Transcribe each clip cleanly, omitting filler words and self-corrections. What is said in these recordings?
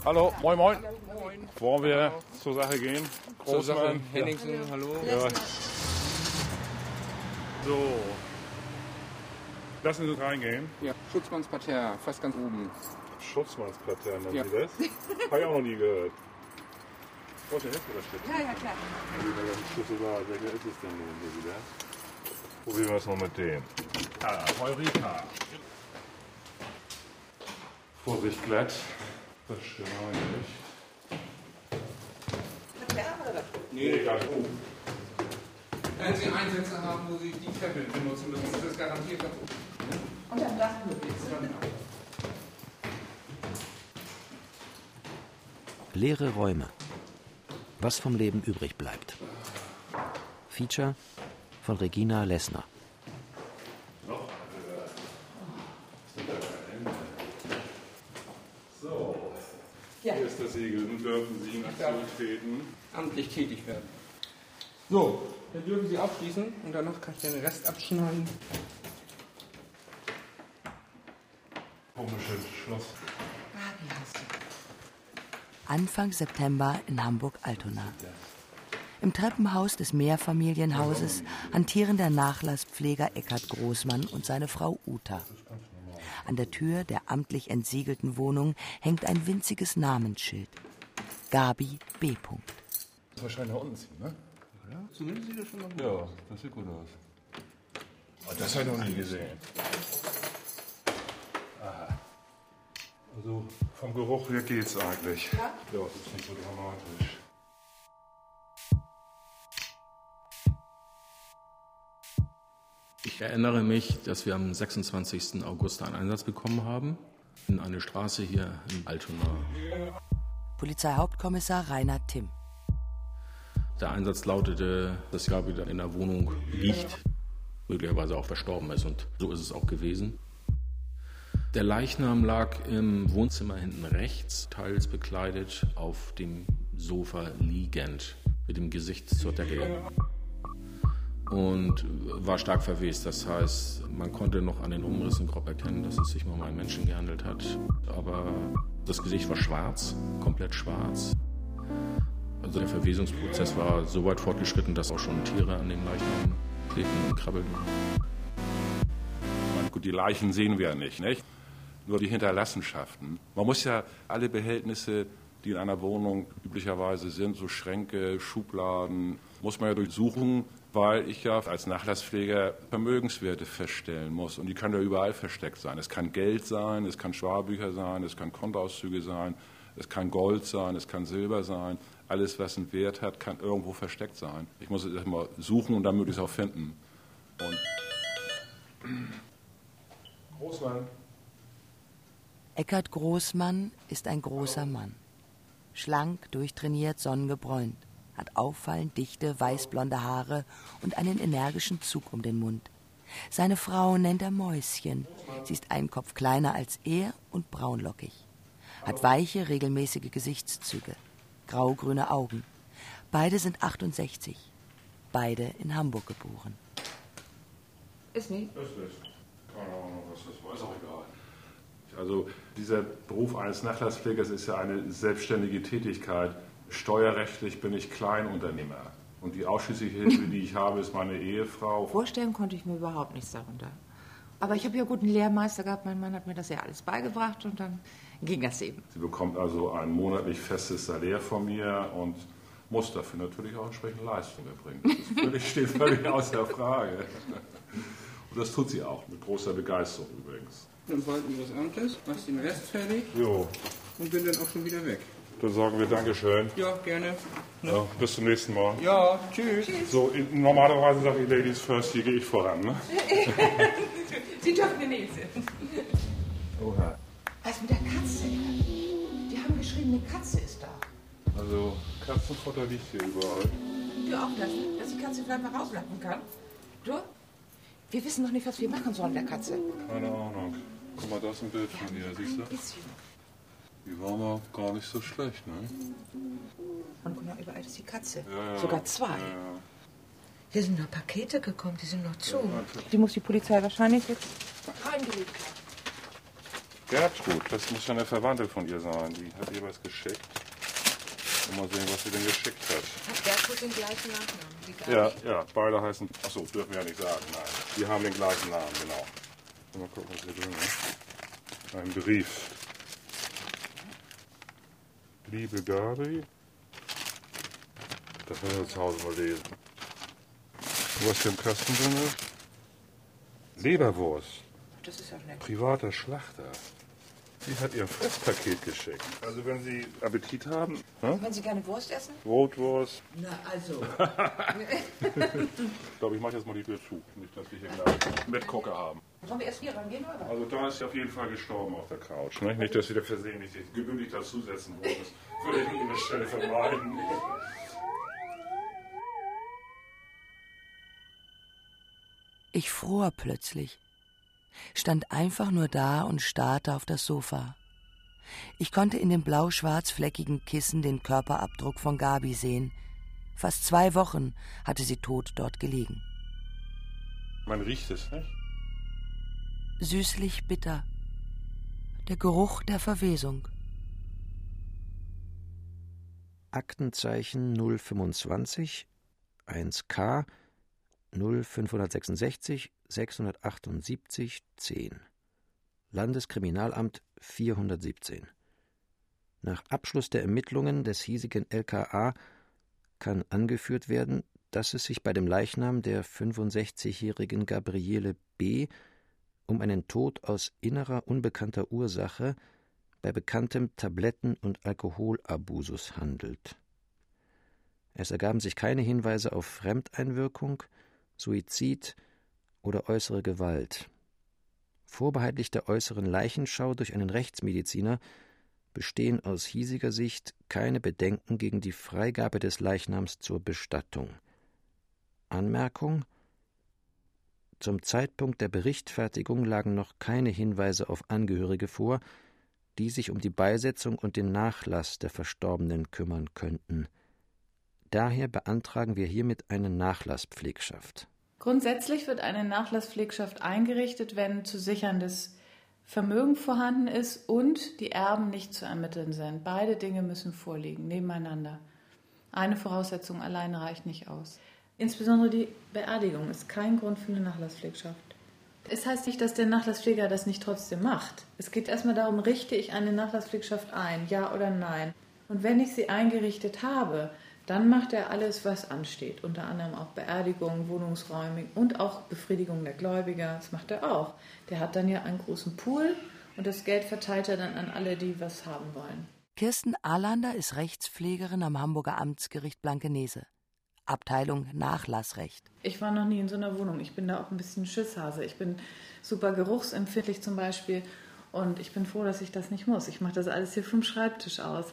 Hallo, moin moin. Moin. Bevor wir zur Sache gehen, Großmann. Henningsen, hallo. Ja. So. Lassen Sie uns reingehen. Ja, Schutzmannsparterre, fast ganz oben. Schutzmannsparterre nennen Ja. Sie das? Habe ich auch noch nie gehört. Wo ist der Hälfte das steht? Ja, klar. Welcher ist es denn nun hier wieder? Probieren wir es mal mit dem. Ah, Heureka. Vorsicht glatt. Frisch gereinigt. Nee, gar nicht. Wenn Sie Einsätze haben, wo Sie die Treppe benutzen müssen, ist das garantiert ganz gut. Und dann lachen wir jetzt. Leere Räume. Was vom Leben übrig bleibt. Feature von Regina Lessner. So, Ja. hier ist das Siegel. Nun dürfen Sie in Aktion treten. Amtlich tätig werden. So, dann dürfen Sie abschließen und danach kann ich den Rest abschneiden. Komisches Schloss. Anfang September in Hamburg-Altona. Im Treppenhaus des Mehrfamilienhauses hantieren der Nachlasspfleger Eckhard Großmann und seine Frau Uta. An der Tür der amtlich entsiegelten Wohnung hängt ein winziges Namensschild. Gabi B. Das wahrscheinlich nach unten ziehen, ne? Ja, zumindest sieht das schon mal gut Ja, das sieht gut aus. Oh, das habe ich noch nie gesehen. Aha. Also vom Geruch her geht's eigentlich. Ja? Ja, das ist nicht so dramatisch. Ich erinnere mich, dass wir am 26. August einen Einsatz bekommen haben in eine Straße hier in Altona. Polizeihauptkommissar Rainer Timm. Der Einsatz lautete, dass Gabi da in der Wohnung liegt, möglicherweise auch verstorben ist, und so ist es auch gewesen. Der Leichnam lag im Wohnzimmer hinten rechts, teils bekleidet, auf dem Sofa liegend, mit dem Gesicht zur Decke. Und war stark verwest. Das heißt, man konnte noch an den Umrissen grob erkennen, dass es sich um einen Menschen gehandelt hat. Aber das Gesicht war schwarz, komplett schwarz. Also der Verwesungsprozess war so weit fortgeschritten, dass auch schon Tiere an dem Leichnam klebten und krabbelten. Gut, die Leichen sehen wir ja nicht? Nur die Hinterlassenschaften. Man muss ja alle Behältnisse, die in einer Wohnung üblicherweise sind, so Schränke, Schubladen, muss man ja durchsuchen, weil ich ja als Nachlasspfleger Vermögenswerte feststellen muss. Und die können ja überall versteckt sein. Es kann Geld sein, es kann Sparbücher sein, es kann Kontoauszüge sein, es kann Gold sein, es kann Silber sein. Alles, was einen Wert hat, kann irgendwo versteckt sein. Ich muss es erstmal suchen und dann möglichst auch finden. Und Großmann. Eckhard Großmann ist ein großer Mann. Schlank, durchtrainiert, sonnengebräunt, hat auffallend dichte, weißblonde Haare und einen energischen Zug um den Mund. Seine Frau nennt er Mäuschen. Sie ist einen Kopf kleiner als er und braunlockig. Hat weiche, regelmäßige Gesichtszüge, graugrüne Augen. Beide sind 68. Beide in Hamburg geboren. Ist nicht? Ist nicht. Keine Ahnung, was das war. Ist auch egal. Also dieser Beruf eines Nachlasspflegers ist ja eine selbstständige Tätigkeit. Steuerrechtlich bin ich Kleinunternehmer. Und die ausschließliche Hilfe, die ich habe, ist meine Ehefrau. Vorstellen konnte ich mir überhaupt nichts darunter. Aber ich habe ja guten Lehrmeister gehabt. Mein Mann hat mir das ja alles beigebracht und dann ging das eben. Sie bekommt also ein monatlich festes Salär von mir und muss dafür natürlich auch entsprechende Leistung erbringen. Das steht völlig außer Frage. Und das tut sie auch, mit großer Begeisterung übrigens. Dann walten wir das Amtes, machst den Rest fertig Jo, und bin dann auch schon wieder weg. dann sagen wir Dankeschön. Ja, gerne. Ja, bis zum nächsten Mal. Ja, tschüss. So, normalerweise sage ich Ladies first, hier gehe ich voran, ne? Sie dürfen die Nächste. Oha. Was mit der Katze? Die haben geschrieben, eine Katze ist da. Also, Katzenfutter liegt hier überall. Du auflassen, dass die Katze vielleicht mal rauslappen kann. Du? Wir wissen noch nicht, was wir machen sollen, der Katze. Keine Ahnung. Guck mal, da ist ein Bild von ihr, siehst du? Ein bisschen. Die war mal gar nicht so schlecht, ne? Und guck mal, überall ist die Katze. Ja, ja. Sogar zwei. Ja. Hier sind noch Pakete gekommen, die sind noch zu. Die muss die Polizei wahrscheinlich jetzt Reingelegt haben. Gertrud, das muss ja eine Verwandte von ihr sein. Die hat ihr was geschickt. Mal sehen, was sie denn geschickt hat. Hat Gertrud den gleichen Nachnamen wie Gabi? Ja, beide heißen. Achso, dürfen wir ja nicht sagen, nein. Die haben den gleichen Namen, genau. Mal gucken, was hier drin ist. Ein Brief. Liebe Gabi. Das werden wir zu Hause mal lesen. Was hier im Kasten drin ist? Leberwurst. Das ist ja nett. Privater Schlachter. Sie hat ihr Fresspaket geschickt. Also wenn Sie Appetit haben, ne? Wenn Sie gerne Wurst essen? Brotwurst. Na, also. Ich glaube, ich mache jetzt mal die Tür zu. Nicht, dass wir hier gleich Mitgucker haben. Wollen wir erst hier rangehen, oder? Also da ist sie auf jeden Fall gestorben auf der Couch. Ne? Nicht, dass Sie da versehentlich sich gewöhnlich dazusetzen wollen. Das würde ich an Ihrer Stelle vermeiden. Ich fror plötzlich, stand einfach nur da und starrte auf das Sofa. Ich konnte in dem blau-schwarz-fleckigen Kissen den Körperabdruck von Gabi sehen. Fast 2 Wochen hatte sie tot dort gelegen. Man riecht es, nicht? Süßlich bitter. Der Geruch der Verwesung. Aktenzeichen 025 1K 0566 678 10. Landeskriminalamt 417. Nach Abschluss der Ermittlungen des hiesigen LKA kann angeführt werden, dass es sich bei dem Leichnam der 65-jährigen Gabriele B. um einen Tod aus innerer unbekannter Ursache bei bekanntem Tabletten- und Alkoholabusus handelt. Es ergaben sich keine Hinweise auf Fremdeinwirkung, Suizid oder äußere Gewalt. Vorbehaltlich der äußeren Leichenschau durch einen Rechtsmediziner bestehen aus hiesiger Sicht keine Bedenken gegen die Freigabe des Leichnams zur Bestattung. Anmerkung: Zum Zeitpunkt der Berichtfertigung lagen noch keine Hinweise auf Angehörige vor, die sich um die Beisetzung und den Nachlass der Verstorbenen kümmern könnten. Daher beantragen wir hiermit eine Nachlasspflegschaft. Grundsätzlich wird eine Nachlasspflegschaft eingerichtet, wenn zu sicherndes Vermögen vorhanden ist und die Erben nicht zu ermitteln sind. Beide Dinge müssen vorliegen, nebeneinander. Eine Voraussetzung allein reicht nicht aus. Insbesondere die Beerdigung ist kein Grund für eine Nachlasspflegschaft. Es heißt nicht, dass der Nachlasspfleger das nicht trotzdem macht. Es geht erstmal darum, richte ich eine Nachlasspflegschaft ein, ja oder nein. Und wenn ich sie eingerichtet habe, dann macht er alles, was ansteht. Unter anderem auch Beerdigung, Wohnungsräumung und auch Befriedigung der Gläubiger. Das macht er auch. Der hat dann ja einen großen Pool und das Geld verteilt er dann an alle, die was haben wollen. Kirsten Ahlander ist Rechtspflegerin am Hamburger Amtsgericht Blankenese. Abteilung Nachlassrecht. Ich war noch nie in so einer Wohnung. Ich bin da auch ein bisschen Schisshase. Ich bin super geruchsempfindlich zum Beispiel. Und ich bin froh, dass ich das nicht muss. Ich mache das alles hier vom Schreibtisch aus.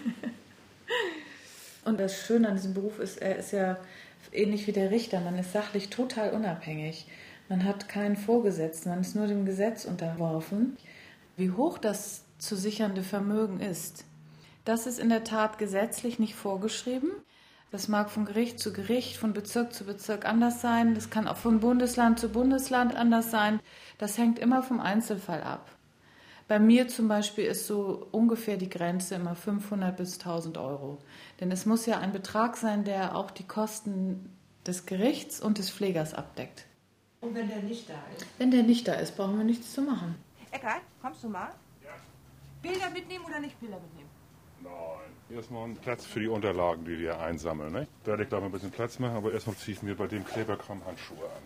Und das Schöne an diesem Beruf ist, er ist ja ähnlich wie der Richter. Man ist sachlich total unabhängig. Man hat keinen Vorgesetzten, man ist nur dem Gesetz unterworfen. Wie hoch das zu sichernde Vermögen ist, das ist in der Tat gesetzlich nicht vorgeschrieben. Das mag von Gericht zu Gericht, von Bezirk zu Bezirk anders sein. Das kann auch von Bundesland zu Bundesland anders sein. Das hängt immer vom Einzelfall ab. Bei mir zum Beispiel ist so ungefähr die Grenze immer 500 bis 1.000 Euro. Denn es muss ja ein Betrag sein, der auch die Kosten des Gerichts und des Pflegers abdeckt. Und wenn der nicht da ist? Wenn der nicht da ist, brauchen wir nichts zu machen. Eckart, kommst du mal? Ja. Bilder mitnehmen oder nicht Bilder mitnehmen? Nein. Erstmal einen Platz für die Unterlagen, die wir einsammeln. Ne? Da werde ich gleich mal ein bisschen Platz machen, aber erstmal ziehe ich mir bei dem Kleberkram Handschuhe an.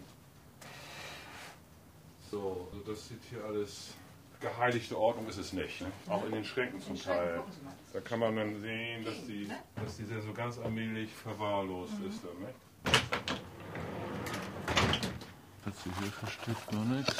So, also das sieht hier alles... Geheiligte Ordnung ist es nicht, ne? Auch in den Schränken zum Teil. Da kann man dann sehen, dass die so ganz allmählich verwahrlost ist. Dann, ne? Hat sie hier versteckt gar nichts.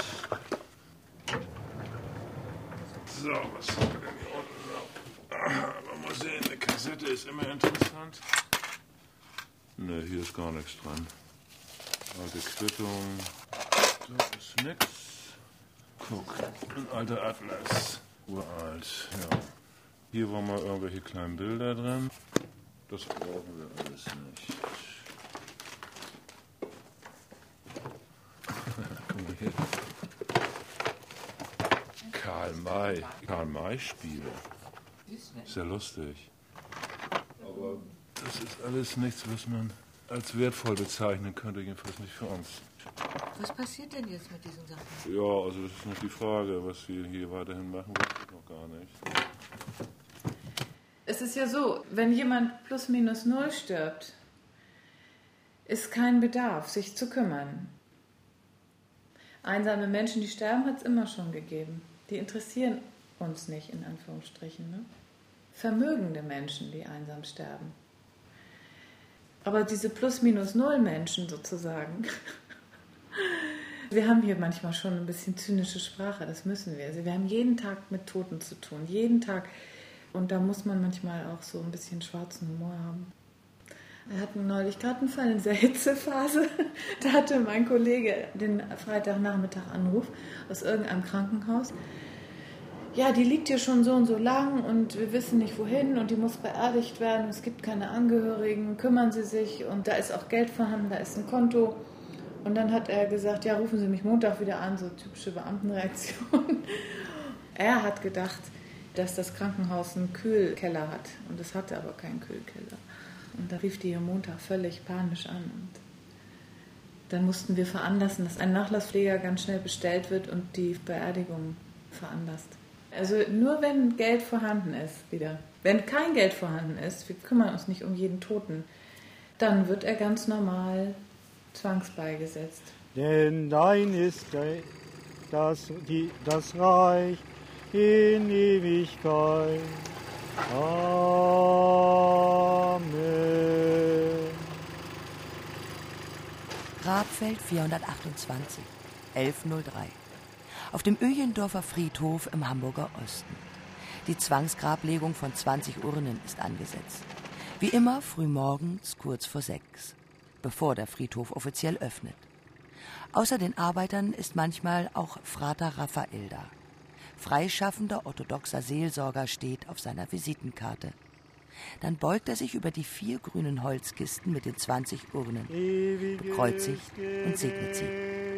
So, was haben wir denn hier unten? Mal sehen, eine Kassette ist immer interessant. Ne, hier ist gar nichts dran. Alte Quittung. Da ist nix. Guck, ein alter Atlas. Uralt, ja. Hier waren mal irgendwelche kleinen Bilder drin. Das brauchen wir alles nicht. Guck mal hier. Karl-May-Spiele. Ist ja lustig. Aber das ist alles nichts, was man als wertvoll bezeichnen könnte, jedenfalls nicht für uns. Was passiert denn jetzt mit diesen Sachen? Ja, also das ist noch die Frage, was wir hier weiterhin machen, weiß ich noch gar nicht. Es ist ja so, wenn jemand plus minus null stirbt, ist kein Bedarf, sich zu kümmern. Einsame Menschen, die sterben, hat es immer schon gegeben. Die interessieren uns nicht, in Anführungsstrichen. Ne? Vermögende Menschen, die einsam sterben. Aber diese Plus-Minus-Null-Menschen sozusagen, wir haben hier manchmal schon ein bisschen zynische Sprache, das müssen wir. Also wir haben jeden Tag mit Toten zu tun, jeden Tag. Und da muss man manchmal auch so ein bisschen schwarzen Humor haben. Wir hatten neulich gerade einen Fall in dieser Hitzephase. Da hatte mein Kollege den Freitagnachmittag Anruf aus irgendeinem Krankenhaus. Ja, die liegt hier schon so und so lang und wir wissen nicht wohin und die muss beerdigt werden. Es gibt keine Angehörigen, kümmern Sie sich und da ist auch Geld vorhanden, da ist ein Konto. Und dann hat er gesagt, ja, rufen Sie mich Montag wieder an, so typische Beamtenreaktion. Er hat gedacht, dass das Krankenhaus einen Kühlkeller hat und es hatte aber keinen Kühlkeller. Und da rief die am Montag völlig panisch an. Und dann mussten wir veranlassen, dass ein Nachlasspfleger ganz schnell bestellt wird und die Beerdigung veranlasst. Also nur wenn Geld vorhanden ist, wieder. Wenn kein Geld vorhanden ist, wir kümmern uns nicht um jeden Toten, dann wird er ganz normal zwangsbeigesetzt. Denn dein ist das Reich in Ewigkeit. Amen. Grabfeld 428, 1103. Auf dem Öjendorfer Friedhof im Hamburger Osten. Die Zwangsgrablegung von 20 Urnen ist angesetzt. Wie immer frühmorgens kurz vor 6, bevor der Friedhof offiziell öffnet. Außer den Arbeitern ist manchmal auch Frater Raphael da. Freischaffender orthodoxer Seelsorger steht auf seiner Visitenkarte. Dann beugt er sich über die 4 grünen Holzkisten mit den 20 Urnen, bekreuzigt und segnet sie.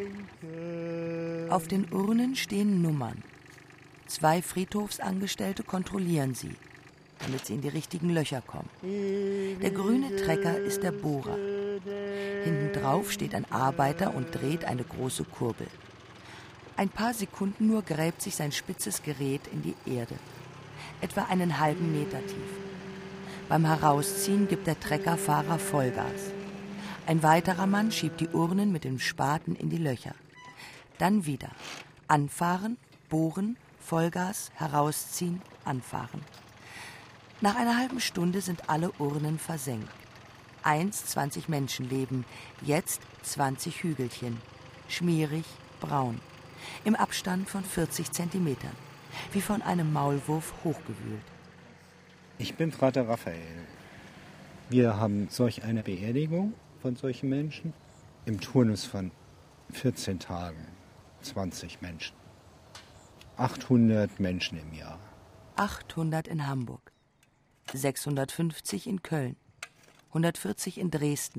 Auf den Urnen stehen Nummern. 2 Friedhofsangestellte kontrollieren sie, damit sie in die richtigen Löcher kommen. Der grüne Trecker ist der Bohrer. Hinten drauf steht ein Arbeiter und dreht eine große Kurbel. Ein paar Sekunden nur gräbt sich sein spitzes Gerät in die Erde, etwa einen halben Meter tief. Beim Herausziehen gibt der Treckerfahrer Vollgas. Ein weiterer Mann schiebt die Urnen mit dem Spaten in die Löcher. Dann wieder anfahren, bohren, Vollgas, herausziehen, anfahren. Nach einer halben Stunde sind alle Urnen versenkt. 20 Menschenleben, jetzt 20 Hügelchen, schmierig, braun. Im Abstand von 40 Zentimetern, wie von einem Maulwurf hochgewühlt. Ich bin Frater Raphael. Wir haben solch eine Beerdigung von solchen Menschen im Turnus von 14 Tagen, 20 Menschen. 800 Menschen im Jahr. 800 in Hamburg, 650 in Köln, 140 in Dresden,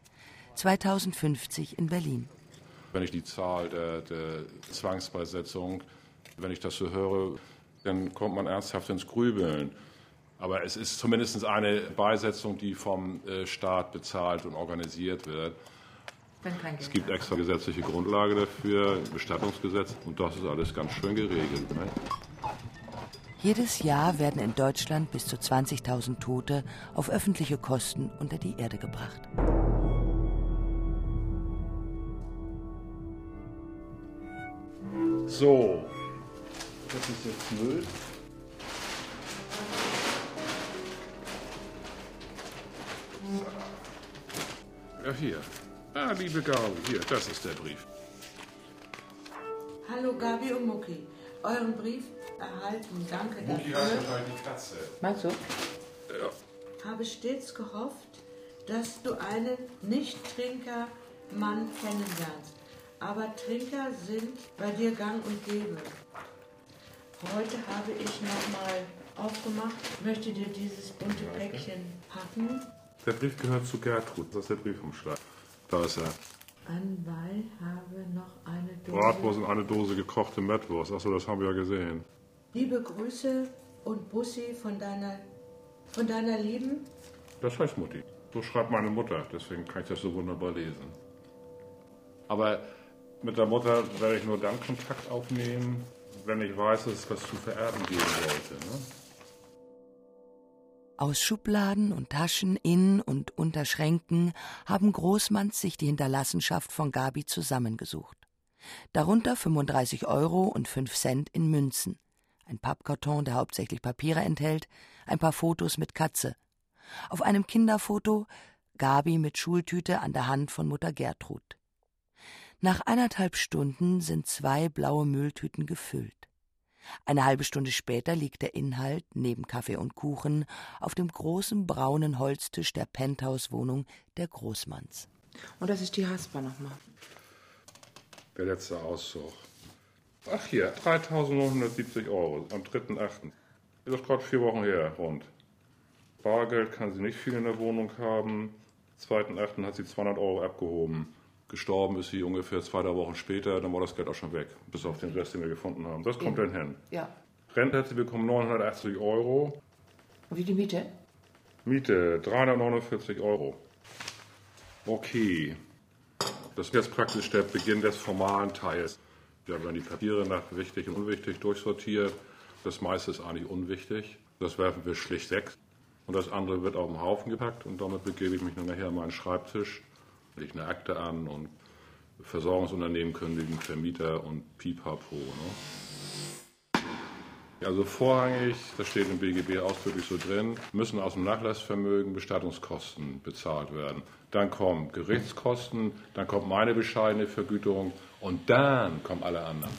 2050 in Berlin. Wenn ich die Zahl der Zwangsbeisetzung, wenn ich das so höre, dann kommt man ernsthaft ins Grübeln. Aber es ist zumindest eine Beisetzung, die vom Staat bezahlt und organisiert wird. Es gibt extra gesetzliche Grundlage dafür, Bestattungsgesetz, und das ist alles ganz schön geregelt. Ne? Jedes Jahr werden in Deutschland bis zu 20.000 Tote auf öffentliche Kosten unter die Erde gebracht. So, das ist jetzt Müll. Ja, hier. Ah, liebe Gabi, hier, das ist der Brief. Hallo Gabi und Mucki. Euren Brief erhalten. Danke Mucki dafür. heißt wahrscheinlich die Katze. Meinst du? Ja. Habe stets gehofft, dass du einen Nicht-Trinker-Mann kennenlernst. Aber Trinker sind bei dir gang und gäbe. Heute habe ich nochmal aufgemacht. Möchte dir dieses bunte Päckchen packen? Der Brief gehört zu Gertrud. Das ist der Briefumschlag. Da ist er. Anwalt habe noch eine Dose. Bratwurst und eine Dose gekochte Mettwurst. Achso, das haben wir ja gesehen. Liebe Grüße und Bussi von deiner Lieben. Das heißt Mutti. So schreibt meine Mutter, deswegen kann ich das so wunderbar lesen. Aber mit der Mutter werde ich nur dann Kontakt aufnehmen, wenn ich weiß, dass es was zu vererben geben sollte. Ne? Aus Schubladen und Taschen in und unter Schränken haben Großmanns sich die Hinterlassenschaft von Gabi zusammengesucht. Darunter 35 € und 5 Cent in Münzen, ein Pappkarton, der hauptsächlich Papiere enthält, ein paar Fotos mit Katze. Auf einem Kinderfoto Gabi mit Schultüte an der Hand von Mutter Gertrud. Nach 1,5 Stunden sind 2 blaue Mülltüten gefüllt. Eine halbe Stunde später liegt der Inhalt, neben Kaffee und Kuchen, auf dem großen braunen Holztisch der Penthouse-Wohnung der Großmanns. Und das ist die Haspa nochmal. Der letzte Auszug. Ach hier, 3.970 € am 3.8. Das ist gerade 4 Wochen her, rund. Bargeld kann sie nicht viel in der Wohnung haben. Am 2.8. hat sie 200 € abgehoben. Gestorben ist sie ungefähr 2 Wochen später, dann war das Geld auch schon weg, bis auf den Rest, den wir gefunden haben. Das kommt dann hin. Ja. Rente hat sie bekommen 980 €. Und wie die Miete? Miete 349 €. Okay. Das ist jetzt praktisch der Beginn des formalen Teils. Wir haben dann die Papiere nach wichtig und unwichtig durchsortiert. Das meiste ist eigentlich unwichtig. Das werfen wir schlicht weg. Und das andere wird auf den Haufen gepackt. Und damit begebe ich mich dann nachher an meinen Schreibtisch. Lege eine Akte an und Versorgungsunternehmen kündigen, Vermieter und Pipapo. Ne? Also vorrangig, das steht im BGB ausdrücklich so drin, müssen aus dem Nachlassvermögen Bestattungskosten bezahlt werden. Dann kommen Gerichtskosten, dann kommt meine bescheidene Vergütung und dann kommen alle anderen.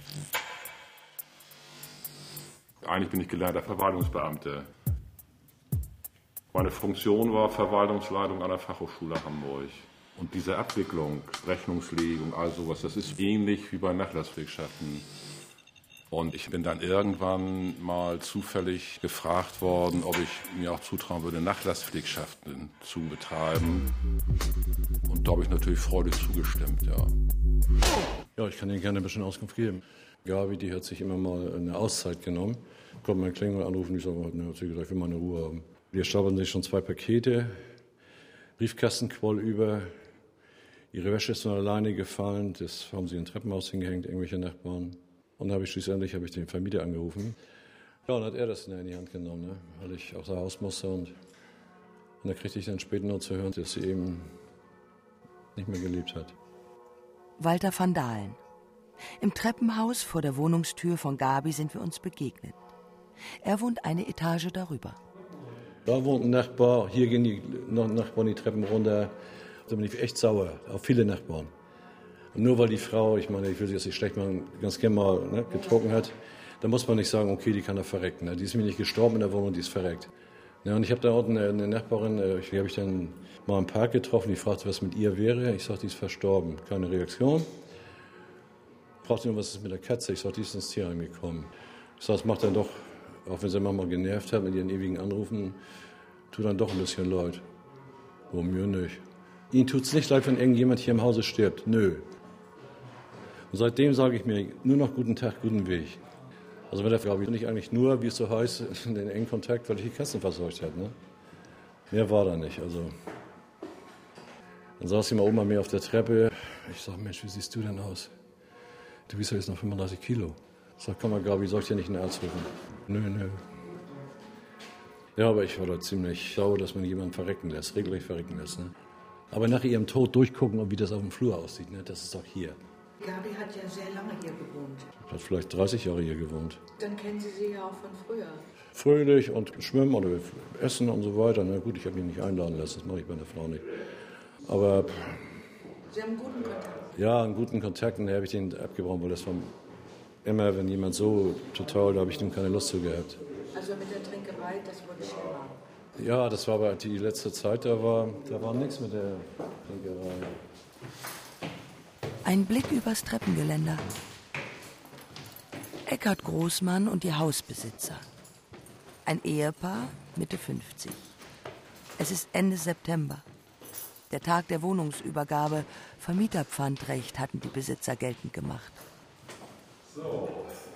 Eigentlich bin ich gelernter Verwaltungsbeamter. Meine Funktion war Verwaltungsleitung an der Fachhochschule Hamburg. Und diese Abwicklung, Rechnungslegung, all sowas, das ist ähnlich wie bei Nachlasspflegschaften. Und ich bin dann irgendwann mal zufällig gefragt worden, ob ich mir auch zutrauen würde, Nachlasspflegschaften zu betreiben. Und da habe ich natürlich freudig zugestimmt, ja. Ja, ich kann Ihnen gerne ein bisschen Auskunft geben. Gabi, die hat sich immer mal eine Auszeit genommen. Kommt mein Klingel anrufen, ich sage, hat sie gesagt, ich will mal eine Ruhe haben. Wir stapeln sich schon 2 Pakete, Briefkasten quoll über. Ihre Wäsche ist nur alleine gefallen, das haben sie im Treppenhaus hingehängt, irgendwelche Nachbarn. Und dann habe ich den Vermieter angerufen. Ja, und hat er das in die Hand genommen, ne? Weil ich außer Haus musste. Und da kriegte ich dann später noch zu hören, dass sie eben nicht mehr gelebt hat. Walter van Dahlen. Im Treppenhaus vor der Wohnungstür von Gabi sind wir uns begegnet. Er wohnt eine Etage darüber. Da wohnt ein Nachbar, hier gehen die Nachbarn die Treppen runter. Da bin ich echt sauer, auf viele Nachbarn. Und nur weil die Frau, ich meine, ich will sie jetzt nicht schlecht machen, ganz gerne mal getrunken hat, da muss man nicht sagen, okay, die kann da verrecken. Ne? Die ist mir nicht gestorben in der Wohnung, die ist verreckt. Ja, und ich habe da unten eine Nachbarin, die habe ich dann mal im Park getroffen, die fragte, was mit ihr wäre. Ich sage, die ist verstorben. Keine Reaktion. Fragte nur, was ist mit der Katze? Ich sage, die ist ins Tierheim gekommen. Ich sage, das macht dann doch, auch wenn sie manchmal genervt hat mit ihren ewigen Anrufen, tut dann doch ein bisschen leid. Oh, mir nicht. Ihnen tut es nicht leid, wenn irgendjemand hier im Hause stirbt. Nö. Und seitdem sage ich mir nur noch guten Tag, guten Weg. Also mit der Frau bin ich eigentlich nur, wie es so heißt, in den engen Kontakt, weil ich die Katzen versorgt habe. Ne? Mehr war da nicht. Also. Dann saß sie mal oben bei mir auf der Treppe. Ich sage, Mensch, wie siehst du denn aus? Du bist ja jetzt noch 35 Kilo. Ich sage, komm mal, Gabi, soll ich dir nicht einen Arzt rufen? Nö. Ja, aber ich war da ziemlich sauer, dass man jemanden verrecken lässt, regelrecht verrecken lässt. Ne? Aber nach ihrem Tod durchgucken, wie das auf dem Flur aussieht, ne? Das ist doch hier. Gabi hat ja sehr lange hier gewohnt. Hat vielleicht 30 Jahre hier gewohnt. Dann kennen Sie sie ja auch von früher. Fröhlich und schwimmen oder essen und so weiter. Na gut, ich habe ihn nicht einladen lassen, das mache ich bei einer Frau nicht. Aber Sie haben einen guten Kontakt? Ja, einen guten Kontakt, und da habe ich den abgebrochen, weil das war immer, wenn jemand so total, da habe ich nun keine Lust zu gehabt. Also mit der Trinkerei, das wurde schlimmer. Ja, das war aber die letzte Zeit, da war nichts mit der Trinkerei. Ein Blick übers Treppengeländer. Eckhard Großmann und die Hausbesitzer. Ein Ehepaar, Mitte 50. Es ist Ende September. der Tag der Wohnungsübergabe. Vermieterpfandrecht hatten die Besitzer geltend gemacht. So.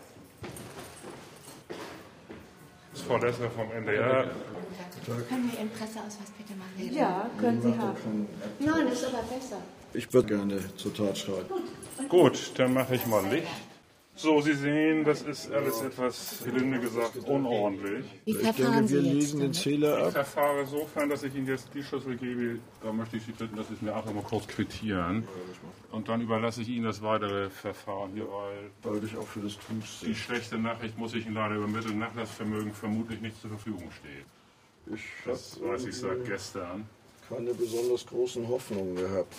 Das ist Frau Lessner vom NDR. Können wir Ihren Presseausweis bitte machen? Ja, können Sie haben. Nein, das ist aber besser. Ich würde gerne zur Tat schreiten. Gut, dann mache ich mal Licht. So, Sie sehen, das ist alles etwas, gelinde gesagt, unordentlich. Wie verfahren Sie Wir jetzt legen den Zähler Ich ab. verfahre sofern, dass ich Ihnen jetzt die Schlüssel gebe. Da möchte ich Sie bitten, dass Sie es mir einfach mal kurz quittieren. Und dann überlasse ich Ihnen das weitere Verfahren hier, weil ich auch für das tun. Die schlechte Nachricht muss ich Ihnen leider übermitteln. Nachlassvermögen vermutlich nicht zur Verfügung steht. Das weiß ich seit gestern. Keine besonders großen Hoffnungen gehabt.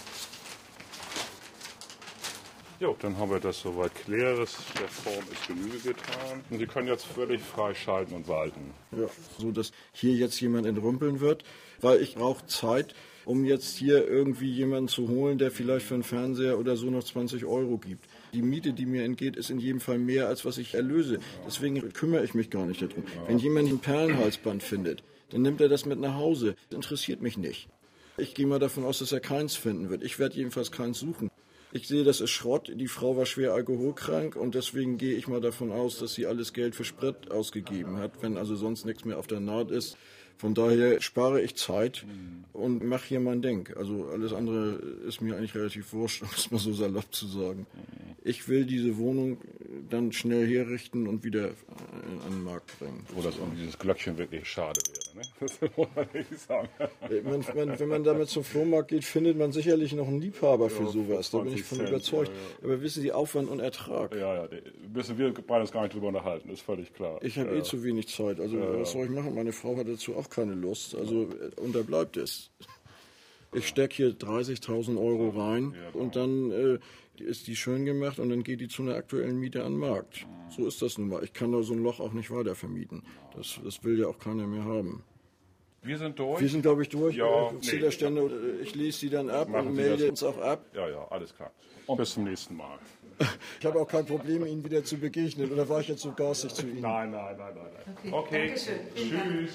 Jo, dann haben wir das soweit kläres. Der Form ist Genüge getan. Und Sie können jetzt völlig frei schalten und walten. Ja, so dass hier jetzt jemand entrümpeln wird, weil ich brauche Zeit, um jetzt hier irgendwie jemanden zu holen, der vielleicht für einen Fernseher oder so noch 20 € gibt. Die Miete, die mir entgeht, ist in jedem Fall mehr, als was ich erlöse. Deswegen kümmere ich mich gar nicht darum. Wenn jemand ein Perlenhalsband findet, dann nimmt er das mit nach Hause. Das interessiert mich nicht. Ich gehe mal davon aus, dass er keins finden wird. Ich werde jedenfalls keins suchen. Ich sehe, das ist Schrott. Die Frau war schwer alkoholkrank und deswegen gehe ich mal davon aus, dass sie alles Geld für Sprit ausgegeben hat, wenn also sonst nichts mehr auf der Naht ist. Von daher spare ich Zeit und mache hier mein Ding. Also alles andere ist mir eigentlich relativ wurscht, um es mal so salopp zu sagen. Ich will diese Wohnung dann schnell herrichten und wieder an den Markt bringen. Wo das um dieses Glöckchen wirklich schade wäre, ne? Das muss man wirklich sagen. Wenn man damit zum Flohmarkt geht, findet man sicherlich noch einen Liebhaber für sowas. Da bin ich von überzeugt. Aber wissen Sie, Aufwand und Ertrag. Ja, müssen wir beide uns gar nicht drüber unterhalten, ist völlig klar. Ich habe zu wenig Zeit. Also was soll ich machen? Meine Frau hat dazu auch keine Lust. Also unterbleibt es. Ich stecke hier 30.000 € rein und dann ist die schön gemacht und dann geht die zu einer aktuellen Miete an den Markt. So ist das nun mal. Ich kann da so ein Loch auch nicht weiter vermieten. Das will ja auch keiner mehr haben. Wir sind durch. Wir sind, glaube ich, durch. Ja, Zählerstände, ich lese sie dann ab und melde uns auch ab. Ja, alles klar. Und bis zum nächsten Mal. Ich habe auch kein Problem, Ihnen wieder zu begegnen. Oder war ich jetzt so garstig zu Ihnen? Nein. Okay. Tschüss.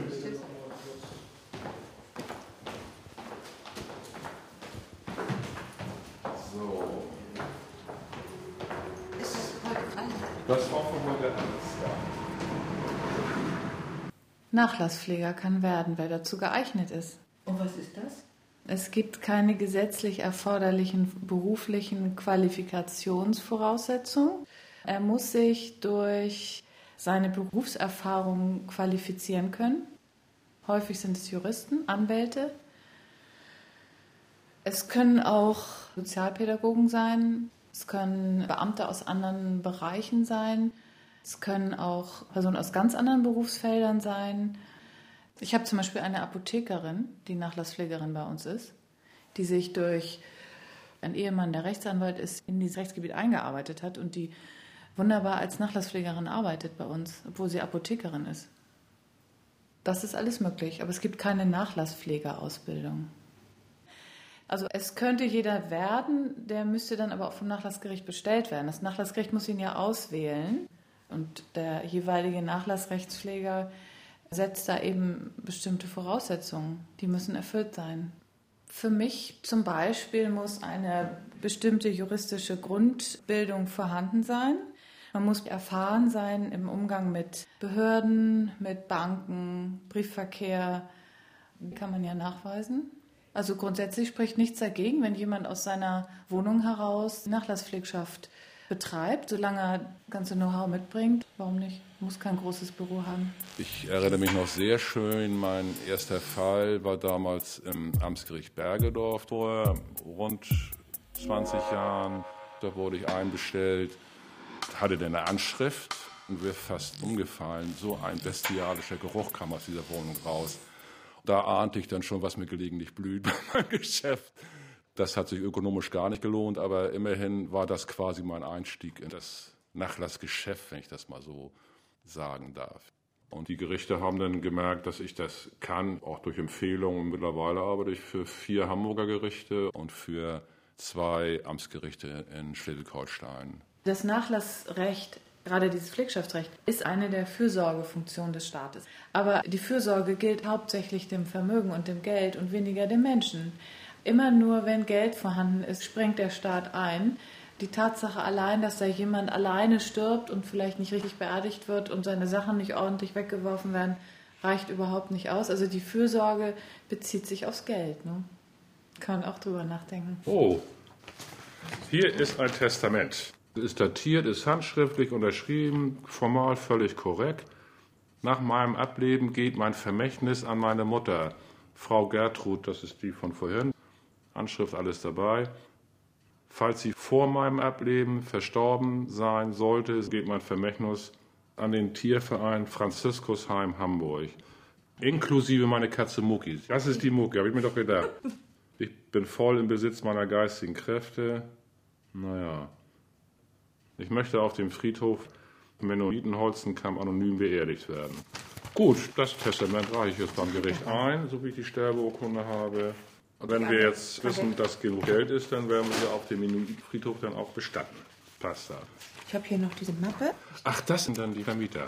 So. Ist es heute frei? Das hoffen wir alles, ja. Nachlasspfleger kann werden, wer dazu geeignet ist. Und was ist das? Es gibt keine gesetzlich erforderlichen beruflichen Qualifikationsvoraussetzungen. Er muss sich durch seine Berufserfahrung qualifizieren können. Häufig sind es Juristen, Anwälte. Es können auch Sozialpädagogen sein, es können Beamte aus anderen Bereichen sein, es können auch Personen aus ganz anderen Berufsfeldern sein. Ich habe zum Beispiel eine Apothekerin, die Nachlasspflegerin bei uns ist, die sich durch einen Ehemann, der Rechtsanwalt ist, in dieses Rechtsgebiet eingearbeitet hat und die wunderbar als Nachlasspflegerin arbeitet bei uns, obwohl sie Apothekerin ist. Das ist alles möglich, aber es gibt keine Nachlasspflegerausbildung. Also es könnte jeder werden, der müsste dann aber auch vom Nachlassgericht bestellt werden. Das Nachlassgericht muss ihn ja auswählen und der jeweilige Nachlassrechtspfleger setzt da eben bestimmte Voraussetzungen, die müssen erfüllt sein. Für mich zum Beispiel muss eine bestimmte juristische Grundbildung vorhanden sein. Man muss erfahren sein im Umgang mit Behörden, mit Banken, Briefverkehr. Kann man ja nachweisen. Also grundsätzlich spricht nichts dagegen, wenn jemand aus seiner Wohnung heraus Nachlasspflegschaft betreibt, solange er ganze Know-how mitbringt. Warum nicht? Muss kein großes Büro haben. Ich erinnere mich noch sehr schön, mein erster Fall war damals im Amtsgericht Bergedorf vor rund 20 Jahren. Da wurde ich einbestellt, hatte dann eine Anschrift und wäre fast umgefallen. So ein bestialischer Geruch kam aus dieser Wohnung raus. Da ahnte ich dann schon, was mir gelegentlich blüht bei meinem Geschäft. Das hat sich ökonomisch gar nicht gelohnt, aber immerhin war das quasi mein Einstieg in das Nachlassgeschäft, wenn ich das mal so sagen darf. Und die Gerichte haben dann gemerkt, dass ich das kann, auch durch Empfehlungen. Mittlerweile arbeite ich für 4 Hamburger Gerichte und für 2 Amtsgerichte in Schleswig-Holstein. Das Nachlassrecht, gerade dieses Pflegschaftsrecht, ist eine der Fürsorgefunktionen des Staates. Aber die Fürsorge gilt hauptsächlich dem Vermögen und dem Geld und weniger dem Menschen. Immer nur, wenn Geld vorhanden ist, springt der Staat ein. Die Tatsache allein, dass da jemand alleine stirbt und vielleicht nicht richtig beerdigt wird und seine Sachen nicht ordentlich weggeworfen werden, reicht überhaupt nicht aus. Also die Fürsorge bezieht sich aufs Geld. Ne? Kann man auch drüber nachdenken. Oh, hier ist ein Testament. Es ist datiert, ist handschriftlich unterschrieben, formal völlig korrekt. Nach meinem Ableben geht mein Vermächtnis an meine Mutter, Frau Gertrud, das ist die von vorhin. Anschrift, alles dabei. Falls sie vor meinem Ableben verstorben sein sollte, geht mein Vermächtnis an den Tierverein Franziskusheim Hamburg. Inklusive meine Katze Mucki. Das ist die Mucki, habe ich mir doch gedacht. Ich bin voll im Besitz meiner geistigen Kräfte. Naja. Ich möchte auf dem Friedhof Mennonitenholzenkamp anonym beerdigt werden. Gut, das Testament reiche ich jetzt beim Gericht ein, so wie ich die Sterbeurkunde habe. Und wenn wir jetzt wissen, dass genug Geld ist, dann werden wir auf dem Mennonitenfriedhof dann auch bestatten. Passt da. Ich habe hier noch diese Mappe. Ach, das sind dann die Vermieter.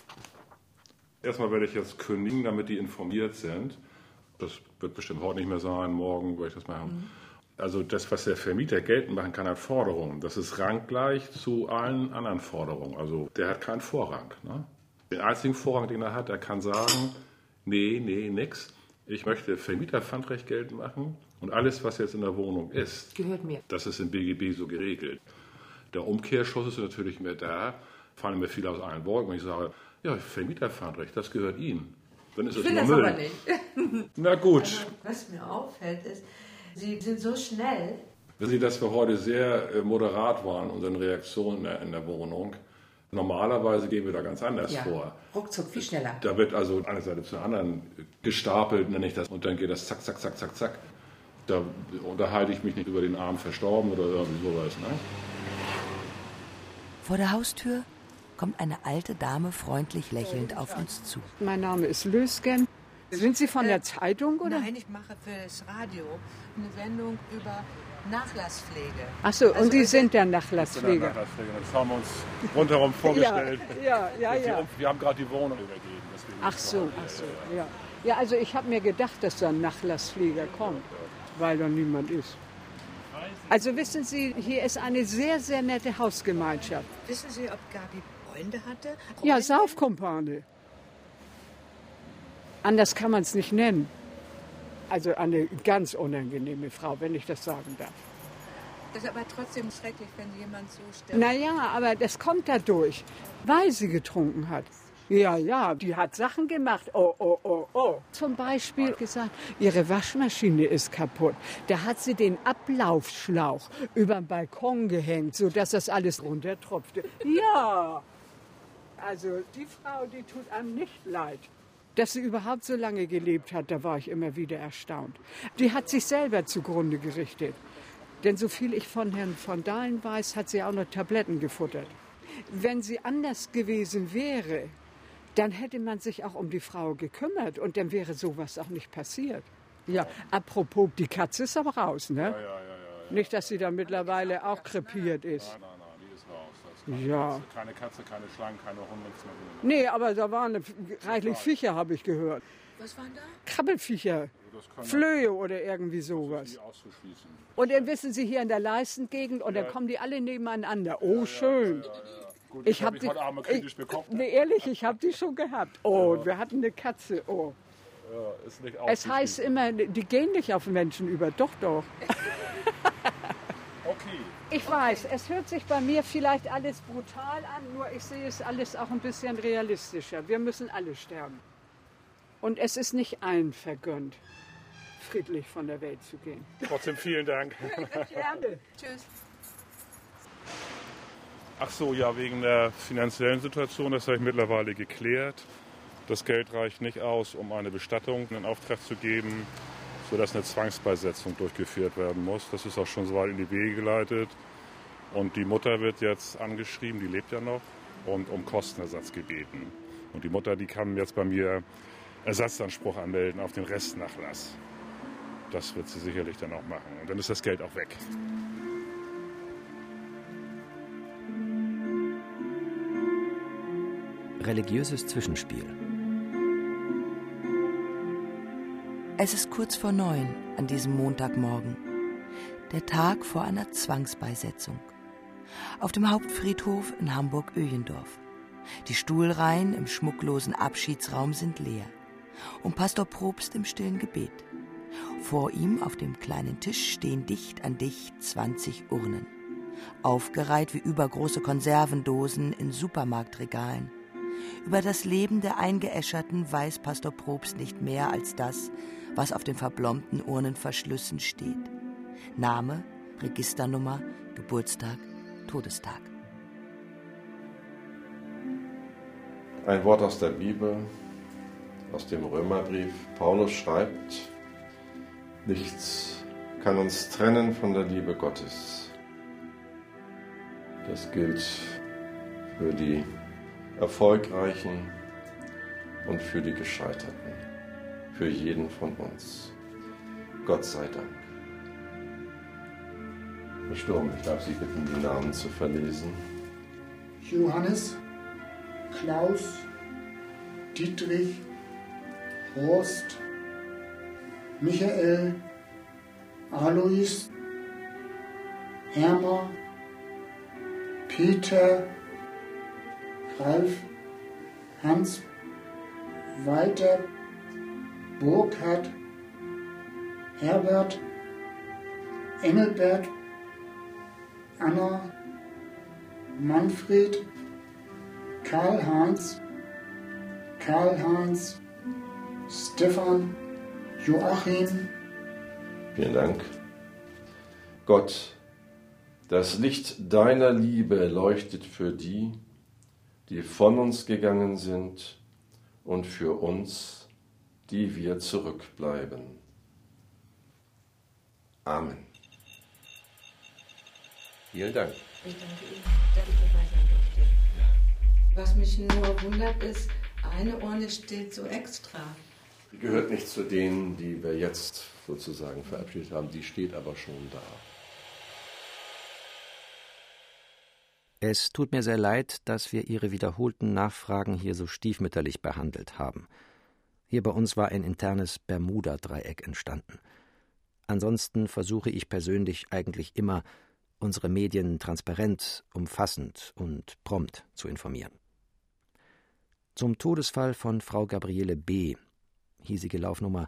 Erstmal werde ich jetzt kündigen, damit die informiert sind. Das wird bestimmt heute nicht mehr sein, morgen werde ich das machen. Also das, was der Vermieter geltend machen kann, hat Forderungen. Das ist ranggleich zu allen anderen Forderungen. Also der hat keinen Vorrang. Ne? Den einzigen Vorrang, den er hat, er kann sagen, nee, nix. Ich möchte Vermieterpfandrecht geltend machen und alles, was jetzt in der Wohnung ist, gehört mir. Das ist im BGB so geregelt. Der Umkehrschluss ist natürlich mehr da, fallen mir viele aus allen Wolken, wenn ich sage, ja, Vermieterpfandrecht, das gehört Ihnen. Dann ist Ich es will nur das Müll. aber nicht. Na gut. Also, was mir auffällt, ist, Sie sind so schnell. Wissen Sie, dass wir heute sehr moderat waren in unseren Reaktionen in der Wohnung. Normalerweise gehen wir da ganz anders vor. Ruckzuck, viel schneller. Da wird also eine Seite zur anderen gestapelt, nenne ich das, und dann geht das zack, zack, zack, zack, zack. Da unterhalte ich mich nicht über den armen Verstorbenen oder irgendwie sowas. Ne? Vor der Haustür kommt eine alte Dame freundlich lächelnd auf uns zu. Mein Name ist Lösgen. Sind Sie von der Zeitung, oder? Nein, ich mache für das Radio eine Sendung über Nachlasspflege. Ach so, und Sie sind der Nachlasspfleger. Das haben wir uns rundherum vorgestellt. Ja. Wir haben gerade die Wohnung übergeben. Ach so, ja. Ja, also ich habe mir gedacht, dass da ein Nachlasspfleger kommt, weil da niemand ist. Also wissen Sie, hier ist eine sehr, sehr nette Hausgemeinschaft. Wissen Sie, ob Gabi Freunde hatte? Ja, Saufkumpane. Anders kann man es nicht nennen. Also eine ganz unangenehme Frau, wenn ich das sagen darf. Das ist aber trotzdem schrecklich, wenn jemand so stirbt. Naja, aber das kommt dadurch, weil sie getrunken hat. Ja, die hat Sachen gemacht. Oh. Zum Beispiel gesagt, ihre Waschmaschine ist kaputt. Da hat sie den Ablaufschlauch über den Balkon gehängt, sodass das alles runtertropfte. Ja, also die Frau, die tut einem nicht leid. Dass sie überhaupt so lange gelebt hat, da war ich immer wieder erstaunt. Die hat sich selber zugrunde gerichtet. Denn so viel ich von Herrn von Dahlen weiß, hat sie auch noch Tabletten gefuttert. Wenn sie anders gewesen wäre, dann hätte man sich auch um die Frau gekümmert und dann wäre sowas auch nicht passiert. Ja, apropos, die Katze ist aber raus, ne? Ja. Nicht, dass sie da mittlerweile auch krepiert ist. Nein, die ist raus. Ja. Keine Katze, keine Schlangen, keine Hunde, nichts mehr. Nee, aber da waren reichlich Viecher, habe ich gehört. Was waren da? Krabbelviecher, Flöhe oder irgendwie sowas. Und dann wissen Sie hier in der Leistengegend und dann kommen die alle nebeneinander. Oh, schön. Gut, ich habe die heute Abend kritisch bekommen. Nee, ehrlich, ich habe die schon gehabt. Oh, wir hatten eine Katze. Oh. Ja, ist nicht Es heißt immer, die gehen nicht auf Menschen über. Doch. Okay. Ich weiß, es hört sich bei mir vielleicht alles brutal an, nur ich sehe es alles auch ein bisschen realistischer. Wir müssen alle sterben. Und es ist nicht allen vergönnt, friedlich von der Welt zu gehen. Trotzdem vielen Dank. Gerne. Tschüss. Ach so, ja, wegen der finanziellen Situation, das habe ich mittlerweile geklärt. Das Geld reicht nicht aus, um eine Bestattung in Auftrag zu geben, sodass eine Zwangsbeisetzung durchgeführt werden muss. Das ist auch schon so weit in die Wege geleitet. Und die Mutter wird jetzt angeschrieben, die lebt ja noch, und um Kostenersatz gebeten. Und die Mutter, die kann jetzt bei mir Ersatzanspruch anmelden auf den Restnachlass. Das wird sie sicherlich dann auch machen. Und dann ist das Geld auch weg. Religiöses Zwischenspiel. Es ist kurz vor 9 an diesem Montagmorgen. Der Tag vor einer Zwangsbeisetzung. Auf dem Hauptfriedhof in Hamburg-Öhlendorf. Die Stuhlreihen im schmucklosen Abschiedsraum sind leer. Und Pastor Probst im stillen Gebet. Vor ihm auf dem kleinen Tisch stehen dicht an dicht 20 Urnen. Aufgereiht wie übergroße Konservendosen in Supermarktregalen. Über das Leben der Eingeäscherten weiß Pastor Probst nicht mehr als das, was auf den verblombten Urnenverschlüssen steht. Name, Registernummer, Geburtstag, Todestag. Ein Wort aus der Bibel, aus dem Römerbrief. Paulus schreibt: Nichts kann uns trennen von der Liebe Gottes. Das gilt für die Erfolgreichen und für die Gescheiterten, für jeden von uns. Gott sei Dank. Herr Sturm, ich darf Sie bitten, die Namen zu verlesen. Johannes, Klaus, Dietrich, Horst, Michael, Alois, Hermer, Peter, Ralf, Hans, Walter, Burkhard, Herbert, Engelbert, Anna, Manfred, Karl-Heinz, Stefan, Joachim. Vielen Dank. Gott, das Licht deiner Liebe leuchtet für die, die von uns gegangen sind, und für uns, die wir zurückbleiben. Amen. Vielen Dank. Ich danke Ihnen, dass ich dabei sein durfte. Was mich nur wundert ist, eine Urne steht so extra. Die gehört nicht zu denen, die wir jetzt sozusagen verabschiedet haben. Die steht aber schon da. Es tut mir sehr leid, dass wir Ihre wiederholten Nachfragen hier so stiefmütterlich behandelt haben. Hier bei uns war ein internes Bermuda-Dreieck entstanden. Ansonsten versuche ich persönlich eigentlich immer, unsere Medien transparent, umfassend und prompt zu informieren. Zum Todesfall von Frau Gabriele B., hiesige Laufnummer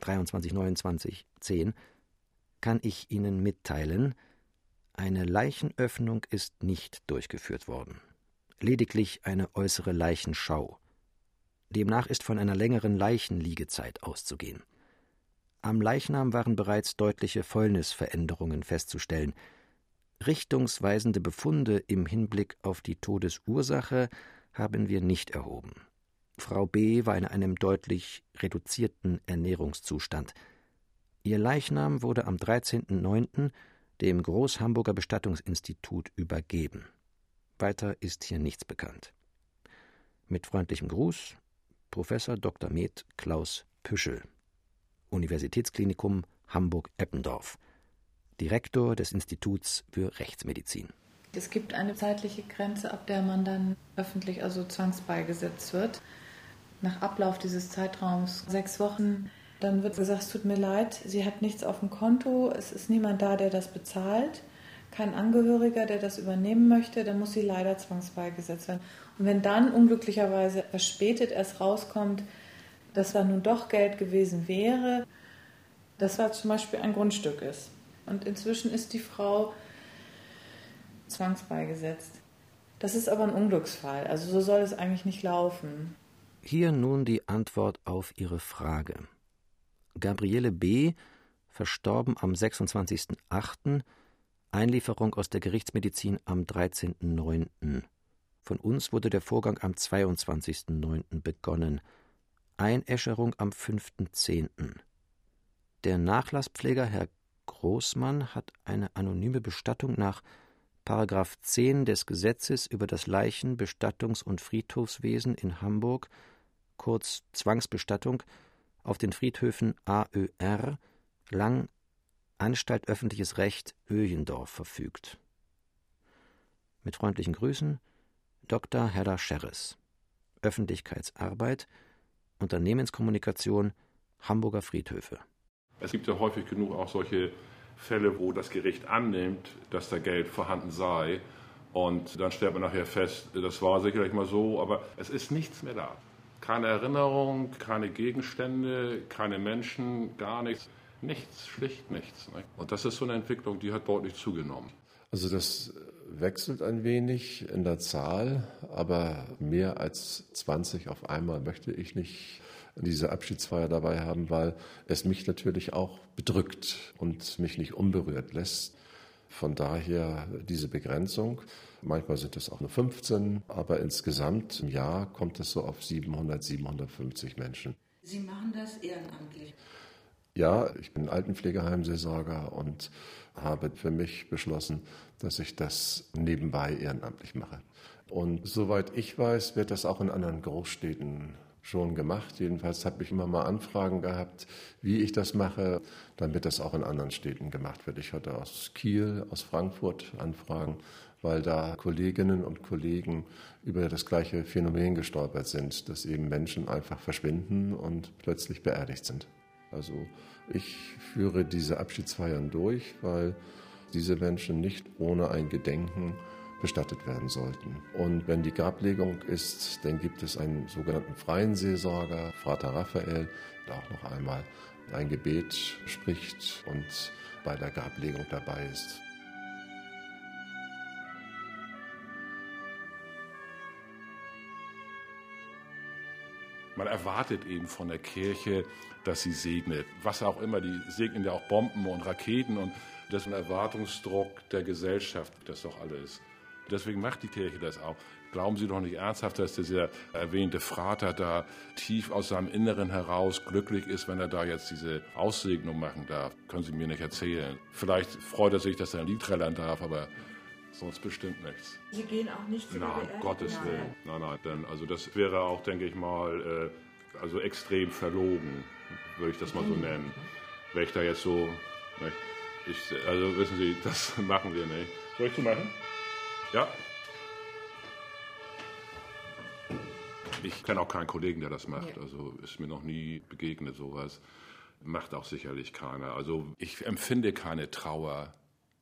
232910, kann ich Ihnen mitteilen: Eine Leichenöffnung ist nicht durchgeführt worden. Lediglich eine äußere Leichenschau. Demnach ist von einer längeren Leichenliegezeit auszugehen. Am Leichnam waren bereits deutliche Fäulnisveränderungen festzustellen. Richtungsweisende Befunde im Hinblick auf die Todesursache haben wir nicht erhoben. Frau B. war in einem deutlich reduzierten Ernährungszustand. Ihr Leichnam wurde am 13.09. dem Großhamburger Bestattungsinstitut übergeben. Weiter ist hier nichts bekannt. Mit freundlichem Gruß, Professor Dr. med. Klaus Püschel, Universitätsklinikum Hamburg-Eppendorf, Direktor des Instituts für Rechtsmedizin. Es gibt eine zeitliche Grenze, ab der man dann öffentlich, also zwangsbeigesetzt wird. Nach Ablauf dieses Zeitraums 6 Wochen, dann wird gesagt, es tut mir leid, sie hat nichts auf dem Konto, es ist niemand da, der das bezahlt, kein Angehöriger, der das übernehmen möchte, dann muss sie leider zwangsbeigesetzt werden. Und wenn dann unglücklicherweise verspätet erst rauskommt, dass da nun doch Geld gewesen wäre, dass da zum Beispiel ein Grundstück ist. Und inzwischen ist die Frau zwangsbeigesetzt. Das ist aber ein Unglücksfall, also so soll es eigentlich nicht laufen. Hier nun die Antwort auf Ihre Frage. Gabriele B., verstorben am 26.08., Einlieferung aus der Gerichtsmedizin am 13.09. Von uns wurde der Vorgang am 22.09. begonnen. Einäscherung am 5.10. Der Nachlasspfleger Herr Großmann hat eine anonyme Bestattung nach § 10 des Gesetzes über das Leichen-, Bestattungs- und Friedhofswesen in Hamburg, kurz Zwangsbestattung, auf den Friedhöfen AÖR, Lang, Anstalt Öffentliches Recht, Öhlendorf verfügt. Mit freundlichen Grüßen, Dr. Hedda Scherres, Öffentlichkeitsarbeit, Unternehmenskommunikation, Hamburger Friedhöfe. Es gibt ja häufig genug auch solche Fälle, wo das Gericht annimmt, dass da Geld vorhanden sei. Und dann stellt man nachher fest, das war sicherlich mal so, aber es ist nichts mehr da. Keine Erinnerung, keine Gegenstände, keine Menschen, gar nichts. Nichts, schlicht nichts. Und das ist so eine Entwicklung, die hat deutlich zugenommen. Also das wechselt ein wenig in der Zahl, aber mehr als 20 auf einmal möchte ich nicht diese Abschiedsfeier dabei haben, weil es mich natürlich auch bedrückt und mich nicht unberührt lässt. Von daher diese Begrenzung. Manchmal sind es auch nur 15, aber insgesamt im Jahr kommt es so auf 700, 750 Menschen. Sie machen das ehrenamtlich? Ja, ich bin Altenpflegeheimseelsorger und habe für mich beschlossen, dass ich das nebenbei ehrenamtlich mache. Und soweit ich weiß, wird das auch in anderen Großstädten schon gemacht. Jedenfalls habe ich immer mal Anfragen gehabt, wie ich das mache, damit das auch in anderen Städten gemacht wird. Ich hatte aus Kiel, aus Frankfurt Anfragen, weil da Kolleginnen und Kollegen über das gleiche Phänomen gestolpert sind, dass eben Menschen einfach verschwinden und plötzlich beerdigt sind. Also ich führe diese Abschiedsfeiern durch, weil diese Menschen nicht ohne ein Gedenken bestattet werden sollten. Und wenn die Grablegung ist, dann gibt es einen sogenannten freien Seelsorger, Vater Raphael, der auch noch einmal ein Gebet spricht und bei der Grablegung dabei ist. Man erwartet eben von der Kirche, dass sie segnet. Was auch immer, die segnen ja auch Bomben und Raketen und das ist ein Erwartungsdruck der Gesellschaft, das doch alles. Deswegen macht die Kirche das auch. Glauben Sie doch nicht ernsthaft, dass dieser erwähnte Vater da tief aus seinem Inneren heraus glücklich ist, wenn er da jetzt diese Aussegnung machen darf. Können Sie mir nicht erzählen. Vielleicht freut er sich, dass er ein Lied trällern darf, aber sonst bestimmt nichts. Sie gehen auch nicht zu der Beerdigung? Nein, Gottes Willen. Nein, denn, also das wäre auch, denke ich mal, also extrem verlogen, würde ich das mal so nennen. Wenn ich da jetzt so, also wissen Sie, das machen wir nicht. Soll ich zumachen? Ja. Ich kenne auch keinen Kollegen, der das macht. Also ist mir noch nie begegnet sowas. Macht auch sicherlich keiner. Also ich empfinde keine Trauer.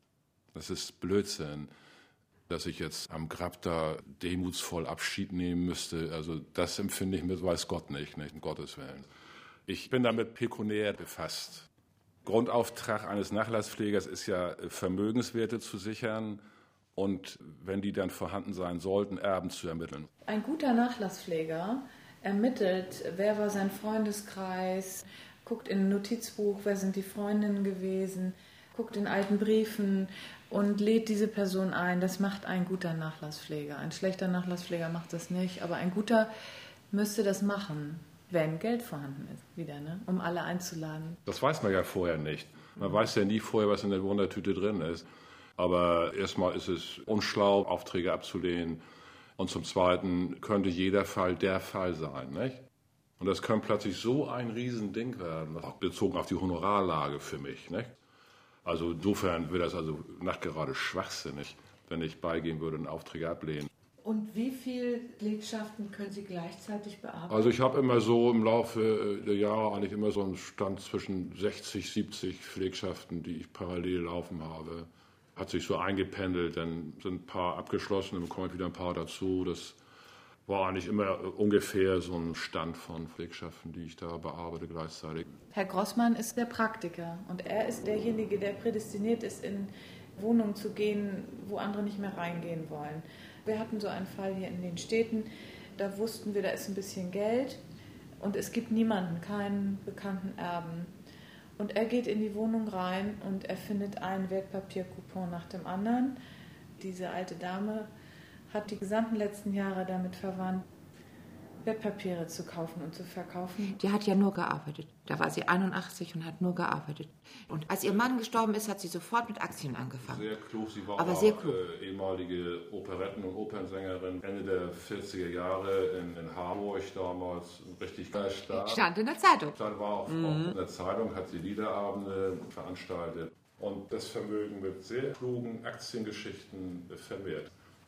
Das ist Blödsinn, dass ich jetzt am Grab da demutsvoll Abschied nehmen müsste. Also das empfinde ich mit, weiß Gott nicht, um Gottes Willen. Ich bin damit pekuniär befasst. Grundauftrag eines Nachlasspflegers ist ja, Vermögenswerte zu sichern und, wenn die dann vorhanden sein sollten, Erben zu ermitteln. Ein guter Nachlasspfleger ermittelt, wer war sein Freundeskreis, guckt in ein Notizbuch, wer sind die Freundinnen gewesen, guckt in alten Briefen und lädt diese Person ein. Das macht ein guter Nachlasspfleger. Ein schlechter Nachlasspfleger macht das nicht, aber ein guter müsste das machen, wenn Geld vorhanden ist, wieder, ne? Um alle einzuladen. Das weiß man ja vorher nicht. Man weiß ja nie vorher, was in der Wundertüte drin ist. Aber erstmal ist es unschlau, Aufträge abzulehnen. Und zum Zweiten könnte jeder Fall der Fall sein, nicht? Und das kann plötzlich so ein Riesending werden, auch bezogen auf die Honorarlage für mich, nicht? Also insofern wäre das also nachgerade schwachsinnig, wenn ich beigehen würde und Aufträge ablehnen. Und wie viele Pflegschaften können Sie gleichzeitig bearbeiten? Also ich habe immer so im Laufe der Jahre eigentlich immer so einen Stand zwischen 60, 70 Pflegschaften, die ich parallel laufen habe. Hat sich so eingependelt, dann sind ein paar abgeschlossen, dann kommen wieder ein paar dazu. Das war eigentlich immer ungefähr so ein Stand von Pflegschaften, die ich da bearbeite gleichzeitig. Herr Grossmann ist der Praktiker und er ist derjenige, der prädestiniert ist, in Wohnungen zu gehen, wo andere nicht mehr reingehen wollen. Wir hatten so einen Fall hier in den Städten, da wussten wir, da ist ein bisschen Geld und es gibt niemanden, keinen bekannten Erben. Und er geht in die Wohnung rein und er findet einen Wertpapiercoupon nach dem anderen. Diese alte Dame hat die gesamten letzten Jahre damit verwandt, Wertpapiere zu kaufen und zu verkaufen. Die hat ja nur gearbeitet. Da war sie 81 und hat nur gearbeitet. Und als ihr Mann gestorben ist, hat sie sofort mit Aktien angefangen. Sehr klug. Sie war aber auch sehr klug. Ehemalige Operetten- und Opernsängerin. Ende der 40er Jahre in Hamburg damals. Richtig stark. Stand in der Zeitung. Dann war auch in der Zeitung, hat sie Liederabende veranstaltet. Und das Vermögen mit sehr klugen Aktiengeschichten vermehrt.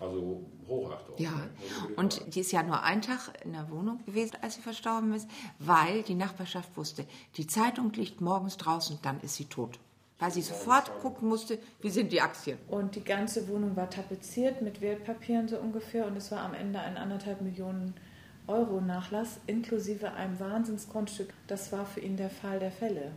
Also Hochachtung. Ja, und die ist ja nur einen Tag in der Wohnung gewesen, als sie verstorben ist, weil die Nachbarschaft wusste, die Zeitung liegt morgens draußen, dann ist sie tot. Weil sie sofort gucken musste, wie sind die Aktien. Und die ganze Wohnung war tapeziert mit Wertpapieren so ungefähr und es war am Ende ein 1,5 Millionen Euro Nachlass inklusive einem Wahnsinnsgrundstück. Das war für ihn der Fall der Fälle.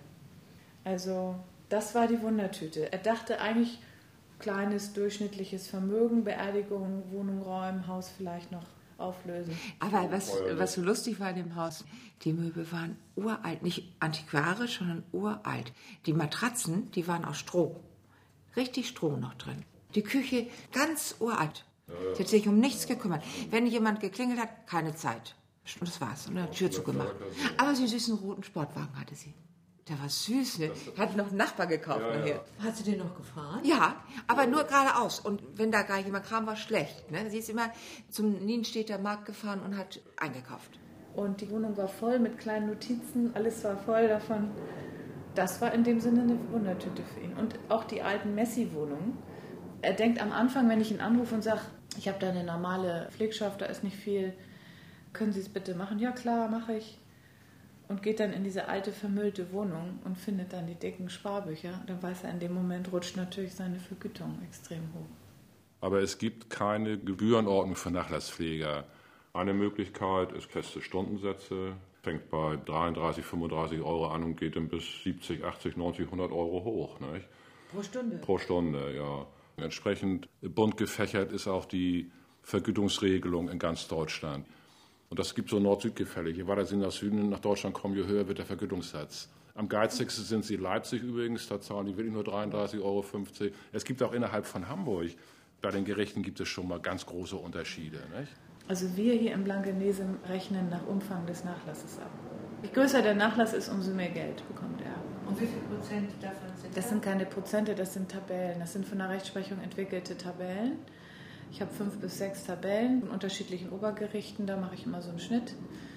Also das war die Wundertüte. Er dachte eigentlich kleines, durchschnittliches Vermögen, Beerdigung, Wohnung räumen, Haus vielleicht noch auflösen. Aber was so lustig war in dem Haus, die Möbel waren uralt, nicht antiquarisch, sondern uralt. Die Matratzen, die waren aus Stroh. Richtig Stroh noch drin. Die Küche ganz uralt. Sie hat sich um nichts gekümmert. Wenn jemand geklingelt hat, keine Zeit. Und das war's. Und eine Tür zugemacht. Aber so süßen roten Sportwagen hatte sie. Der war süß, ne? Hat noch einen Nachbar gekauft. Ja. Hat sie den noch gefahren? Ja, aber nur geradeaus. Und wenn da gar jemand kam, war schlecht. Ne? Sie ist immer zum Nienstedter Markt gefahren und hat eingekauft. Und die Wohnung war voll mit kleinen Notizen. Alles war voll davon. Das war in dem Sinne eine Wundertüte für ihn. Und auch die alten Messi-Wohnungen. Er denkt am Anfang, wenn ich ihn anrufe und sage, ich habe da eine normale Pflegschaft, da ist nicht viel. Können Sie es bitte machen? Ja klar, mache ich. Und geht dann in diese alte, vermüllte Wohnung und findet dann die dicken Sparbücher. Dann weiß er, in dem Moment rutscht natürlich seine Vergütung extrem hoch. Aber es gibt keine Gebührenordnung für Nachlasspfleger. Eine Möglichkeit ist feste Stundensätze. Fängt bei 33, 35 Euro an und geht dann bis 70, 80, 90, 100 Euro hoch. Nicht? Pro Stunde? Pro Stunde, ja. Entsprechend bunt gefächert ist auch die Vergütungsregelung in ganz Deutschland. Und das gibt so Nord-Süd-Gefälle. Je weiter Sie nach Süden, nach Deutschland kommen, je höher wird der Vergütungssatz. Am geizigsten sind Sie Leipzig übrigens, da zahlen die wirklich nur 33,50 Euro. Es gibt auch innerhalb von Hamburg, bei den Gerichten gibt es schon mal ganz große Unterschiede. Nicht? Also wir hier im Blankenese rechnen nach Umfang des Nachlasses ab. Je größer der Nachlass ist, umso mehr Geld bekommt er. Und wie viel Prozent davon sind das? Sind keine Prozente, das sind Tabellen. Das sind von der Rechtsprechung entwickelte Tabellen. Ich habe 5 bis 6 Tabellen in unterschiedlichen Obergerichten, da mache ich immer so einen Schnitt.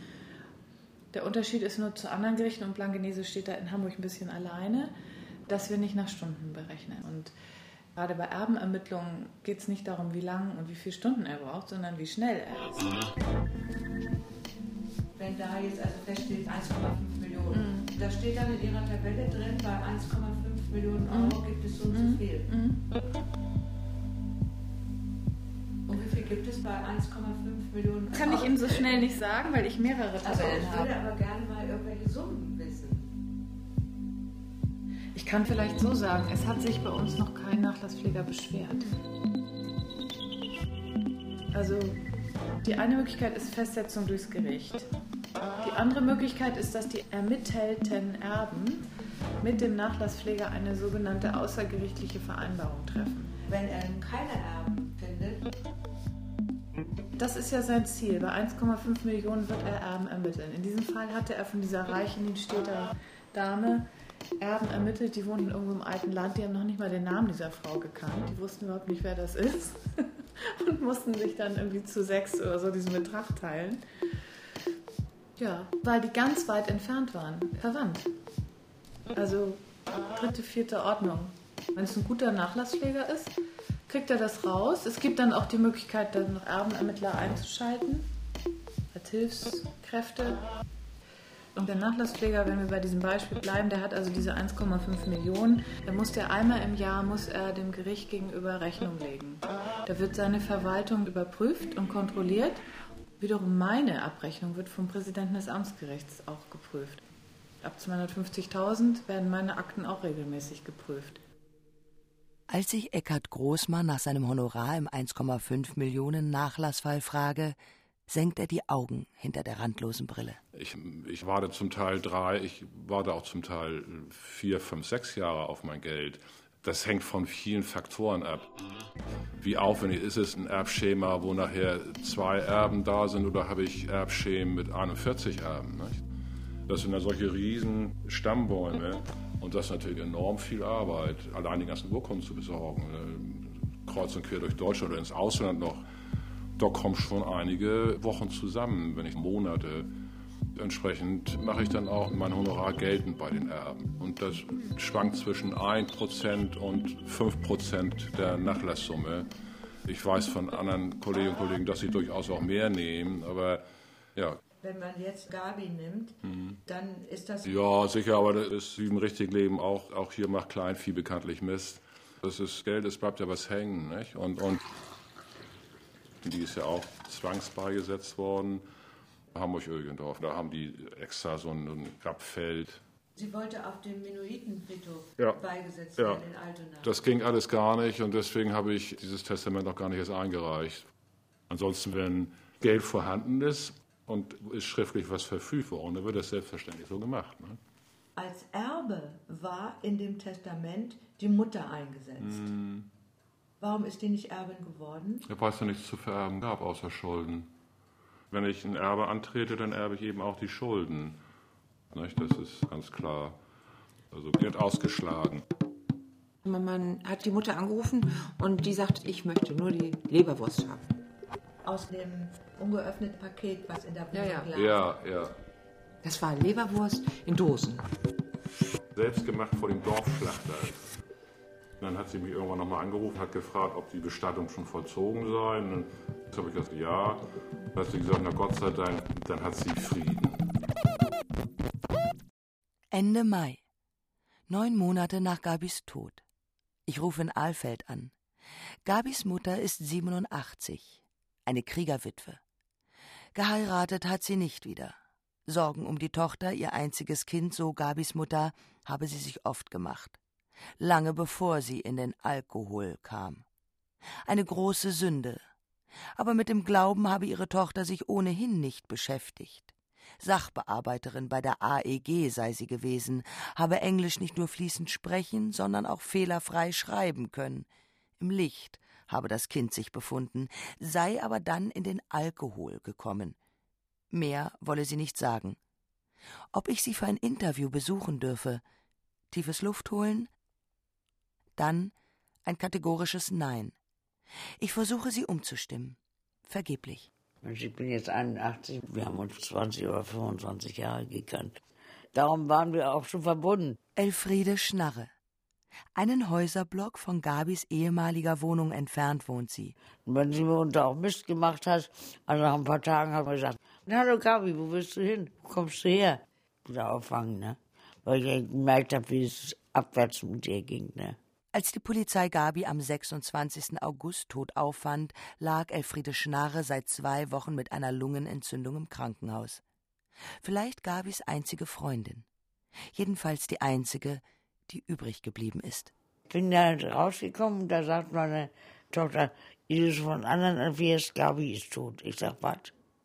Der Unterschied ist nur zu anderen Gerichten und Blankenese steht da in Hamburg ein bisschen alleine, dass wir nicht nach Stunden berechnen. Und gerade bei Erbenermittlungen geht es nicht darum, wie lang und wie viele Stunden er braucht, sondern wie schnell er ist. Wenn da jetzt also feststeht 1,5 Millionen, da steht dann in Ihrer Tabelle drin, bei 1,5 Millionen Euro gibt es so und so viel. Und wie viel gibt es bei 1,5 Millionen Euro? Kann ich Ihnen so schnell nicht sagen, weil ich mehrere Tabellen habe. Ich würde aber gerne mal irgendwelche Summen wissen. Ich kann vielleicht so sagen, es hat sich bei uns noch kein Nachlasspfleger beschwert. Also die eine Möglichkeit ist Festsetzung durchs Gericht. Die andere Möglichkeit ist, dass die ermittelten Erben mit dem Nachlasspfleger eine sogenannte außergerichtliche Vereinbarung treffen. Wenn er keine Erben findet? Das ist ja sein Ziel. Bei 1,5 Millionen wird er Erben ermitteln. In diesem Fall hatte er von dieser reichen Nienstedter Dame Erben ermittelt, die wohnten irgendwo im alten Land, die haben noch nicht mal den Namen dieser Frau gekannt. Die wussten überhaupt nicht, wer das ist und mussten sich dann irgendwie zu 6 oder so diesen Betrag teilen. Ja, weil die ganz weit entfernt waren, verwandt. Also 3., 4. Ordnung. Wenn es ein guter Nachlasspfleger ist, kriegt er das raus. Es gibt dann auch die Möglichkeit, dann noch Erbenermittler einzuschalten als Hilfskräfte. Und der Nachlasspfleger, wenn wir bei diesem Beispiel bleiben, der hat also diese 1,5 Millionen. Da muss der einmal im Jahr dem Gericht gegenüber Rechnung legen. Da wird seine Verwaltung überprüft und kontrolliert. Wiederum meine Abrechnung wird vom Präsidenten des Amtsgerichts auch geprüft. Ab 250.000 werden meine Akten auch regelmäßig geprüft. Als ich Eckhard Großmann nach seinem Honorar im 1,5 Millionen Nachlassfall frage, senkt er die Augen hinter der randlosen Brille. Ich warte zum Teil 3, ich warte auch zum Teil 4, 5, 6 Jahre auf mein Geld. Das hängt von vielen Faktoren ab. Wie aufwendig ist es, ein Erbschema, wo nachher 2 Erben da sind, oder habe ich Erbschemen mit 41 Erben? Nicht? Das sind ja solche riesen Stammbäume und das ist natürlich enorm viel Arbeit, allein die ganzen Urkunden zu besorgen, kreuz und quer durch Deutschland oder ins Ausland noch. Da kommen schon einige Wochen zusammen, wenn nicht Monate. Entsprechend mache ich dann auch mein Honorar geltend bei den Erben. Und das schwankt zwischen 1% und 5% der Nachlasssumme. Ich weiß von anderen Kolleginnen und Kollegen, dass sie durchaus auch mehr nehmen, aber ja. Wenn man jetzt Gabi nimmt, dann ist das... Ja, sicher, aber das ist wie im richtigen Leben auch. Auch hier macht Kleinvieh bekanntlich Mist. Das ist Geld, es bleibt ja was hängen, nicht? Und die ist ja auch zwangsbeigesetzt worden. Hamburg-Ögendorf, da haben die extra so ein Grabfeld. Sie wollte auf dem Mennonitenfriedhof beigesetzt Ja. werden in Altona. Das ging alles gar nicht und deswegen habe ich dieses Testament noch gar nicht erst eingereicht. Ansonsten, wenn Geld vorhanden ist und ist schriftlich was verfügt worden, dann wird das selbstverständlich so gemacht. Ne? Als Erbe war in dem Testament die Mutter eingesetzt. Warum ist die nicht Erbin geworden? Weil es ja nichts zu vererben gab, außer Schulden. Wenn ich ein Erbe antrete, dann erbe ich eben auch die Schulden. Nicht? Das ist ganz klar. Also wird ausgeschlagen. Mein Mann hat die Mutter angerufen und die sagt, ich möchte nur die Leberwurst haben. Aus dem ungeöffneten Paket, was in der Wohnung lag. Ja. Das war Leberwurst in Dosen. Selbst gemacht vor dem Dorfschlachter. Dann hat sie mich irgendwann nochmal angerufen, hat gefragt, ob die Bestattung schon vollzogen sei. Und dann habe ich gesagt, ja. Dann hat sie gesagt, na Gott sei Dank, dann hat sie Frieden. Ende Mai. 9 Monate nach Gabis Tod. Ich rufe in Alfeld an. Gabis Mutter ist 87, eine Kriegerwitwe. Geheiratet hat sie nicht wieder. Sorgen um die Tochter, ihr einziges Kind, so Gabis Mutter, habe sie sich oft gemacht. Lange bevor sie in den Alkohol kam. Eine große Sünde. Aber mit dem Glauben habe ihre Tochter sich ohnehin nicht beschäftigt. Sachbearbeiterin bei der AEG sei sie gewesen, habe Englisch nicht nur fließend sprechen, sondern auch fehlerfrei schreiben können. Im Licht habe das Kind sich befunden, sei aber dann in den Alkohol gekommen. Mehr wolle sie nicht sagen. Ob ich sie für ein Interview besuchen dürfe? Tiefes Luft holen? Dann ein kategorisches Nein. Ich versuche, sie umzustimmen. Vergeblich. Ich bin jetzt 81, wir haben uns 20 oder 25 Jahre gekannt. Darum waren wir auch schon verbunden. Elfriede Schnarre. Einen Häuserblock von Gabis ehemaliger Wohnung entfernt wohnt sie. Und wenn sie mir unter auch Mist gemacht hat, also nach ein paar Tagen haben wir gesagt, hallo Gabi, wo willst du hin? Wo kommst du her? Wieder auffangen, ne? Weil ich gemerkt habe, wie es abwärts mit ihr ging, ne? Als die Polizei Gabi am 26. August tot auffand, lag Elfriede Schnarre seit 2 Wochen mit einer Lungenentzündung im Krankenhaus. Vielleicht Gabis einzige Freundin. Jedenfalls die einzige, die übrig geblieben ist. Ich bin da rausgekommen und da sagt meine Tochter, ihr ist von anderen erfährst, Gabi ist tot. Ich sag, was?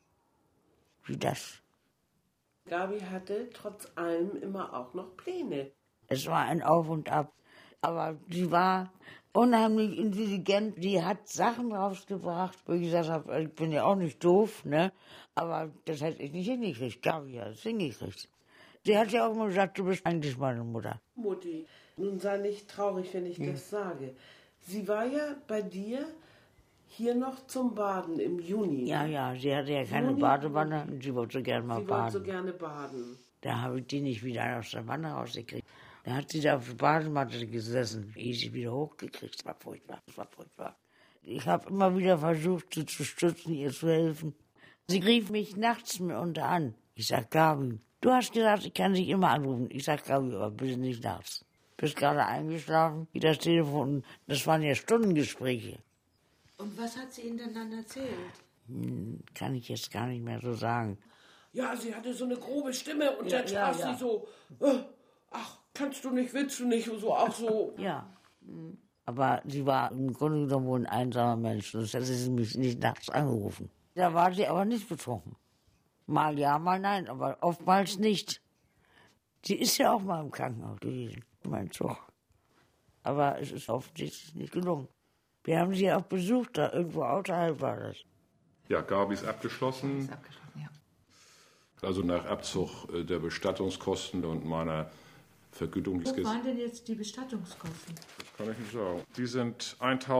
Wie das? Gabi hatte trotz allem immer auch noch Pläne. Es war ein Auf und Ab. Aber sie war unheimlich intelligent. Die hat Sachen rausgebracht, wo ich gesagt habe, ich bin ja auch nicht doof, ne? Aber das hätte ich nicht hingekriegt. Gabi hat es hingekriegt. Sie hat ja auch immer gesagt, du bist eigentlich meine Mutter. Mutti, nun sei nicht traurig, wenn ich das sage. Sie war ja bei dir hier noch zum Baden im Juni. Ja, sie hatte ja keine Badewanne und sie wollte so gerne mal baden. Sie wollte so gerne baden. Da habe ich die nicht wieder aus der Wanne rausgekriegt. Da hat sie da auf der Badematte gesessen, ehe sie wieder hochgekriegt. Das war furchtbar. Ich habe immer wieder versucht, sie zu stützen, ihr zu helfen. Sie rief mich nachts mitunter an. Ich sag, Gabi, du hast gesagt, ich kann dich immer anrufen. Ich sag, Gabi, aber bitte nicht nachts. Bist gerade eingeschlafen, geht das Telefon. Das waren ja Stundengespräche. Und was hat sie Ihnen denn dann erzählt? Kann ich jetzt gar nicht mehr so sagen. Ja, sie hatte so eine grobe Stimme und dann sprach sie so, ach, kannst du nicht, willst du nicht, so auch so. Ja, aber sie war im Grunde genommen wohl ein einsamer Mensch, sonst hätte sie mich nicht nachts angerufen. Da war sie aber nicht betrunken. Mal ja, mal nein, aber oftmals nicht. Sie ist ja auch mal im Krankenhaus gewesen, mein Zug. Aber es ist offensichtlich nicht gelungen. Wir haben sie auch besucht, da irgendwo außerhalb war das. Ja, Gabi ist abgeschlossen. Ja. Also nach Abzug der Bestattungskosten und meiner Vergütung. Wo waren denn jetzt die Bestattungskosten? Das kann ich nicht sagen. Die sind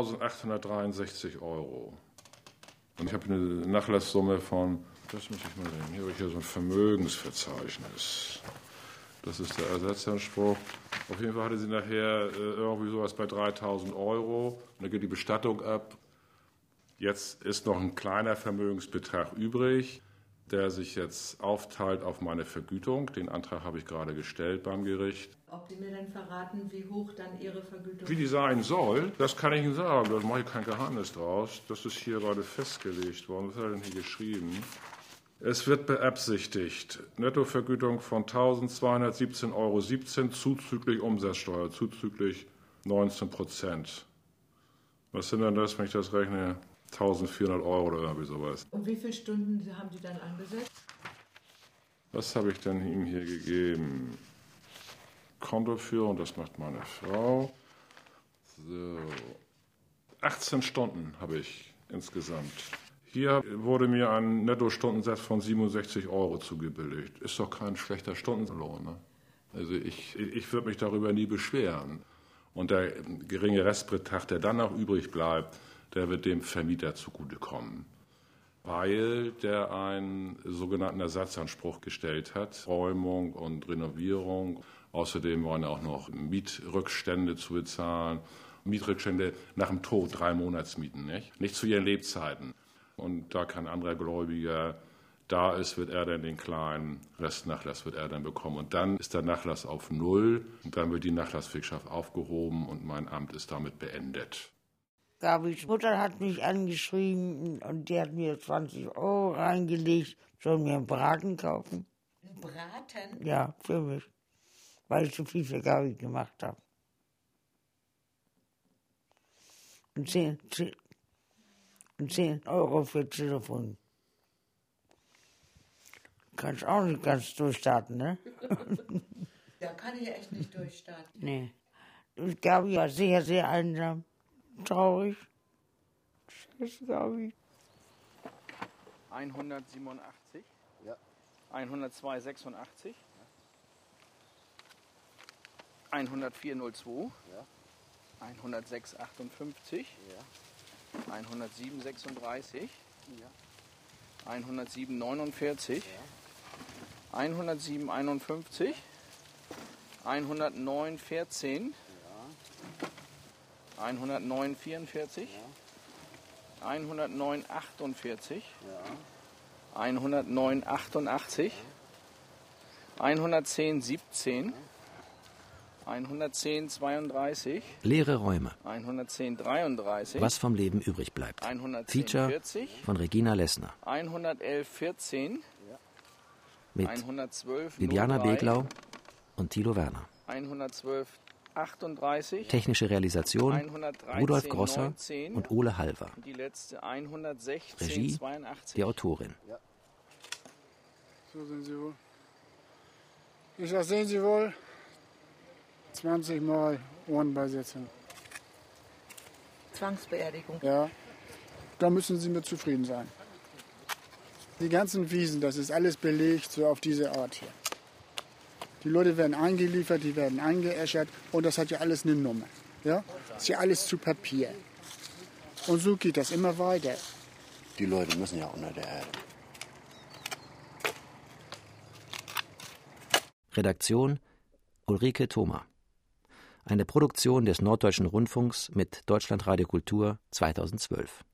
1.863 €. Und ich habe eine Nachlasssumme von, das muss ich mal sehen, hier habe ich ja so ein Vermögensverzeichnis. Das ist der Ersatzanspruch. Auf jeden Fall hatte sie nachher irgendwie sowas bei 3.000 €. Und dann geht die Bestattung ab. Jetzt ist noch ein kleiner Vermögensbetrag übrig, der sich jetzt aufteilt auf meine Vergütung. Den Antrag habe ich gerade gestellt beim Gericht. Ob Sie mir denn verraten, wie hoch dann Ihre Vergütung ist? Wie die sein soll, das kann ich Ihnen sagen. Da mache ich kein Geheimnis draus. Das ist hier gerade festgelegt worden. Was hat er denn hier geschrieben? Es wird beabsichtigt, Nettovergütung von 1.217,17 € zuzüglich Umsatzsteuer, zuzüglich 19%. Was sind denn das, wenn ich das rechne? 1.400 € oder irgendwie sowas. Und wie viele Stunden haben Sie dann angesetzt? Was habe ich denn ihm hier gegeben? Kontoführung, das macht meine Frau. So. 18 Stunden habe ich insgesamt. Hier wurde mir ein Nettostundensatz von 67 € zugebilligt. Ist doch kein schlechter Stundenlohn. Ne? Also ich würde mich darüber nie beschweren. Und der geringe Restbetrag, der dann noch übrig bleibt, der wird dem Vermieter zugutekommen. Weil der einen sogenannten Ersatzanspruch gestellt hat. Räumung und Renovierung. Außerdem waren auch noch Mietrückstände zu bezahlen. Mietrückstände nach dem Tod, 3 Monatsmieten, nicht zu ihren Lebzeiten. Und da kein anderer Gläubiger da ist, wird er dann den kleinen Restnachlass wird er dann bekommen. Und dann ist der Nachlass auf 0 und dann wird die Nachlasspflicht aufgehoben und mein Amt ist damit beendet. Gabis Mutter hat mich angeschrieben und die hat mir 20 € reingelegt, soll mir einen Braten kaufen. Einen Braten? Ja, für mich, weil ich so viel für Gabi gemacht habe. Und 10 € für Telefon. Kannst auch nicht ganz durchstarten, ne? Da kann ich echt nicht durchstarten. Nee. Und Gabi war sehr, sehr einsam. Traurig. Scheiße, Gabi. 187. Ja. 102,86. Ja. 104,02. Ja. 106,58. Ja. 107,36. Ja. 107,49. Ja. 107,51. 109,14. 109,44. 109,48. 109,88. 110,17. 110,32. Leere Räume. 110,33. Was vom Leben übrig bleibt. Feature von Regina Lessner. 111,14. Mit 112, Bibiana Beglau und Thilo Werner. 112,38. Technische Realisation 113, Rudolf Grosser 19, und Ole Halver. Die letzte 116, Regie 82. die Autorin. Ja. So sind Sie wohl. Ich sag, sehen Sie wohl, 20 Mal Ohrenbesetzung. Zwangsbeerdigung. Ja, da müssen Sie mit zufrieden sein. Die ganzen Wiesen, das ist alles belegt, so auf diese Art hier. Die Leute werden eingeliefert, die werden eingeäschert und das hat ja alles eine Nummer. Ja? Das ist ja alles zu Papier. Und so geht das immer weiter. Die Leute müssen ja unter der Erde. Redaktion Ulrike Thoma. Eine Produktion des Norddeutschen Rundfunks mit Deutschlandradio Kultur 2012.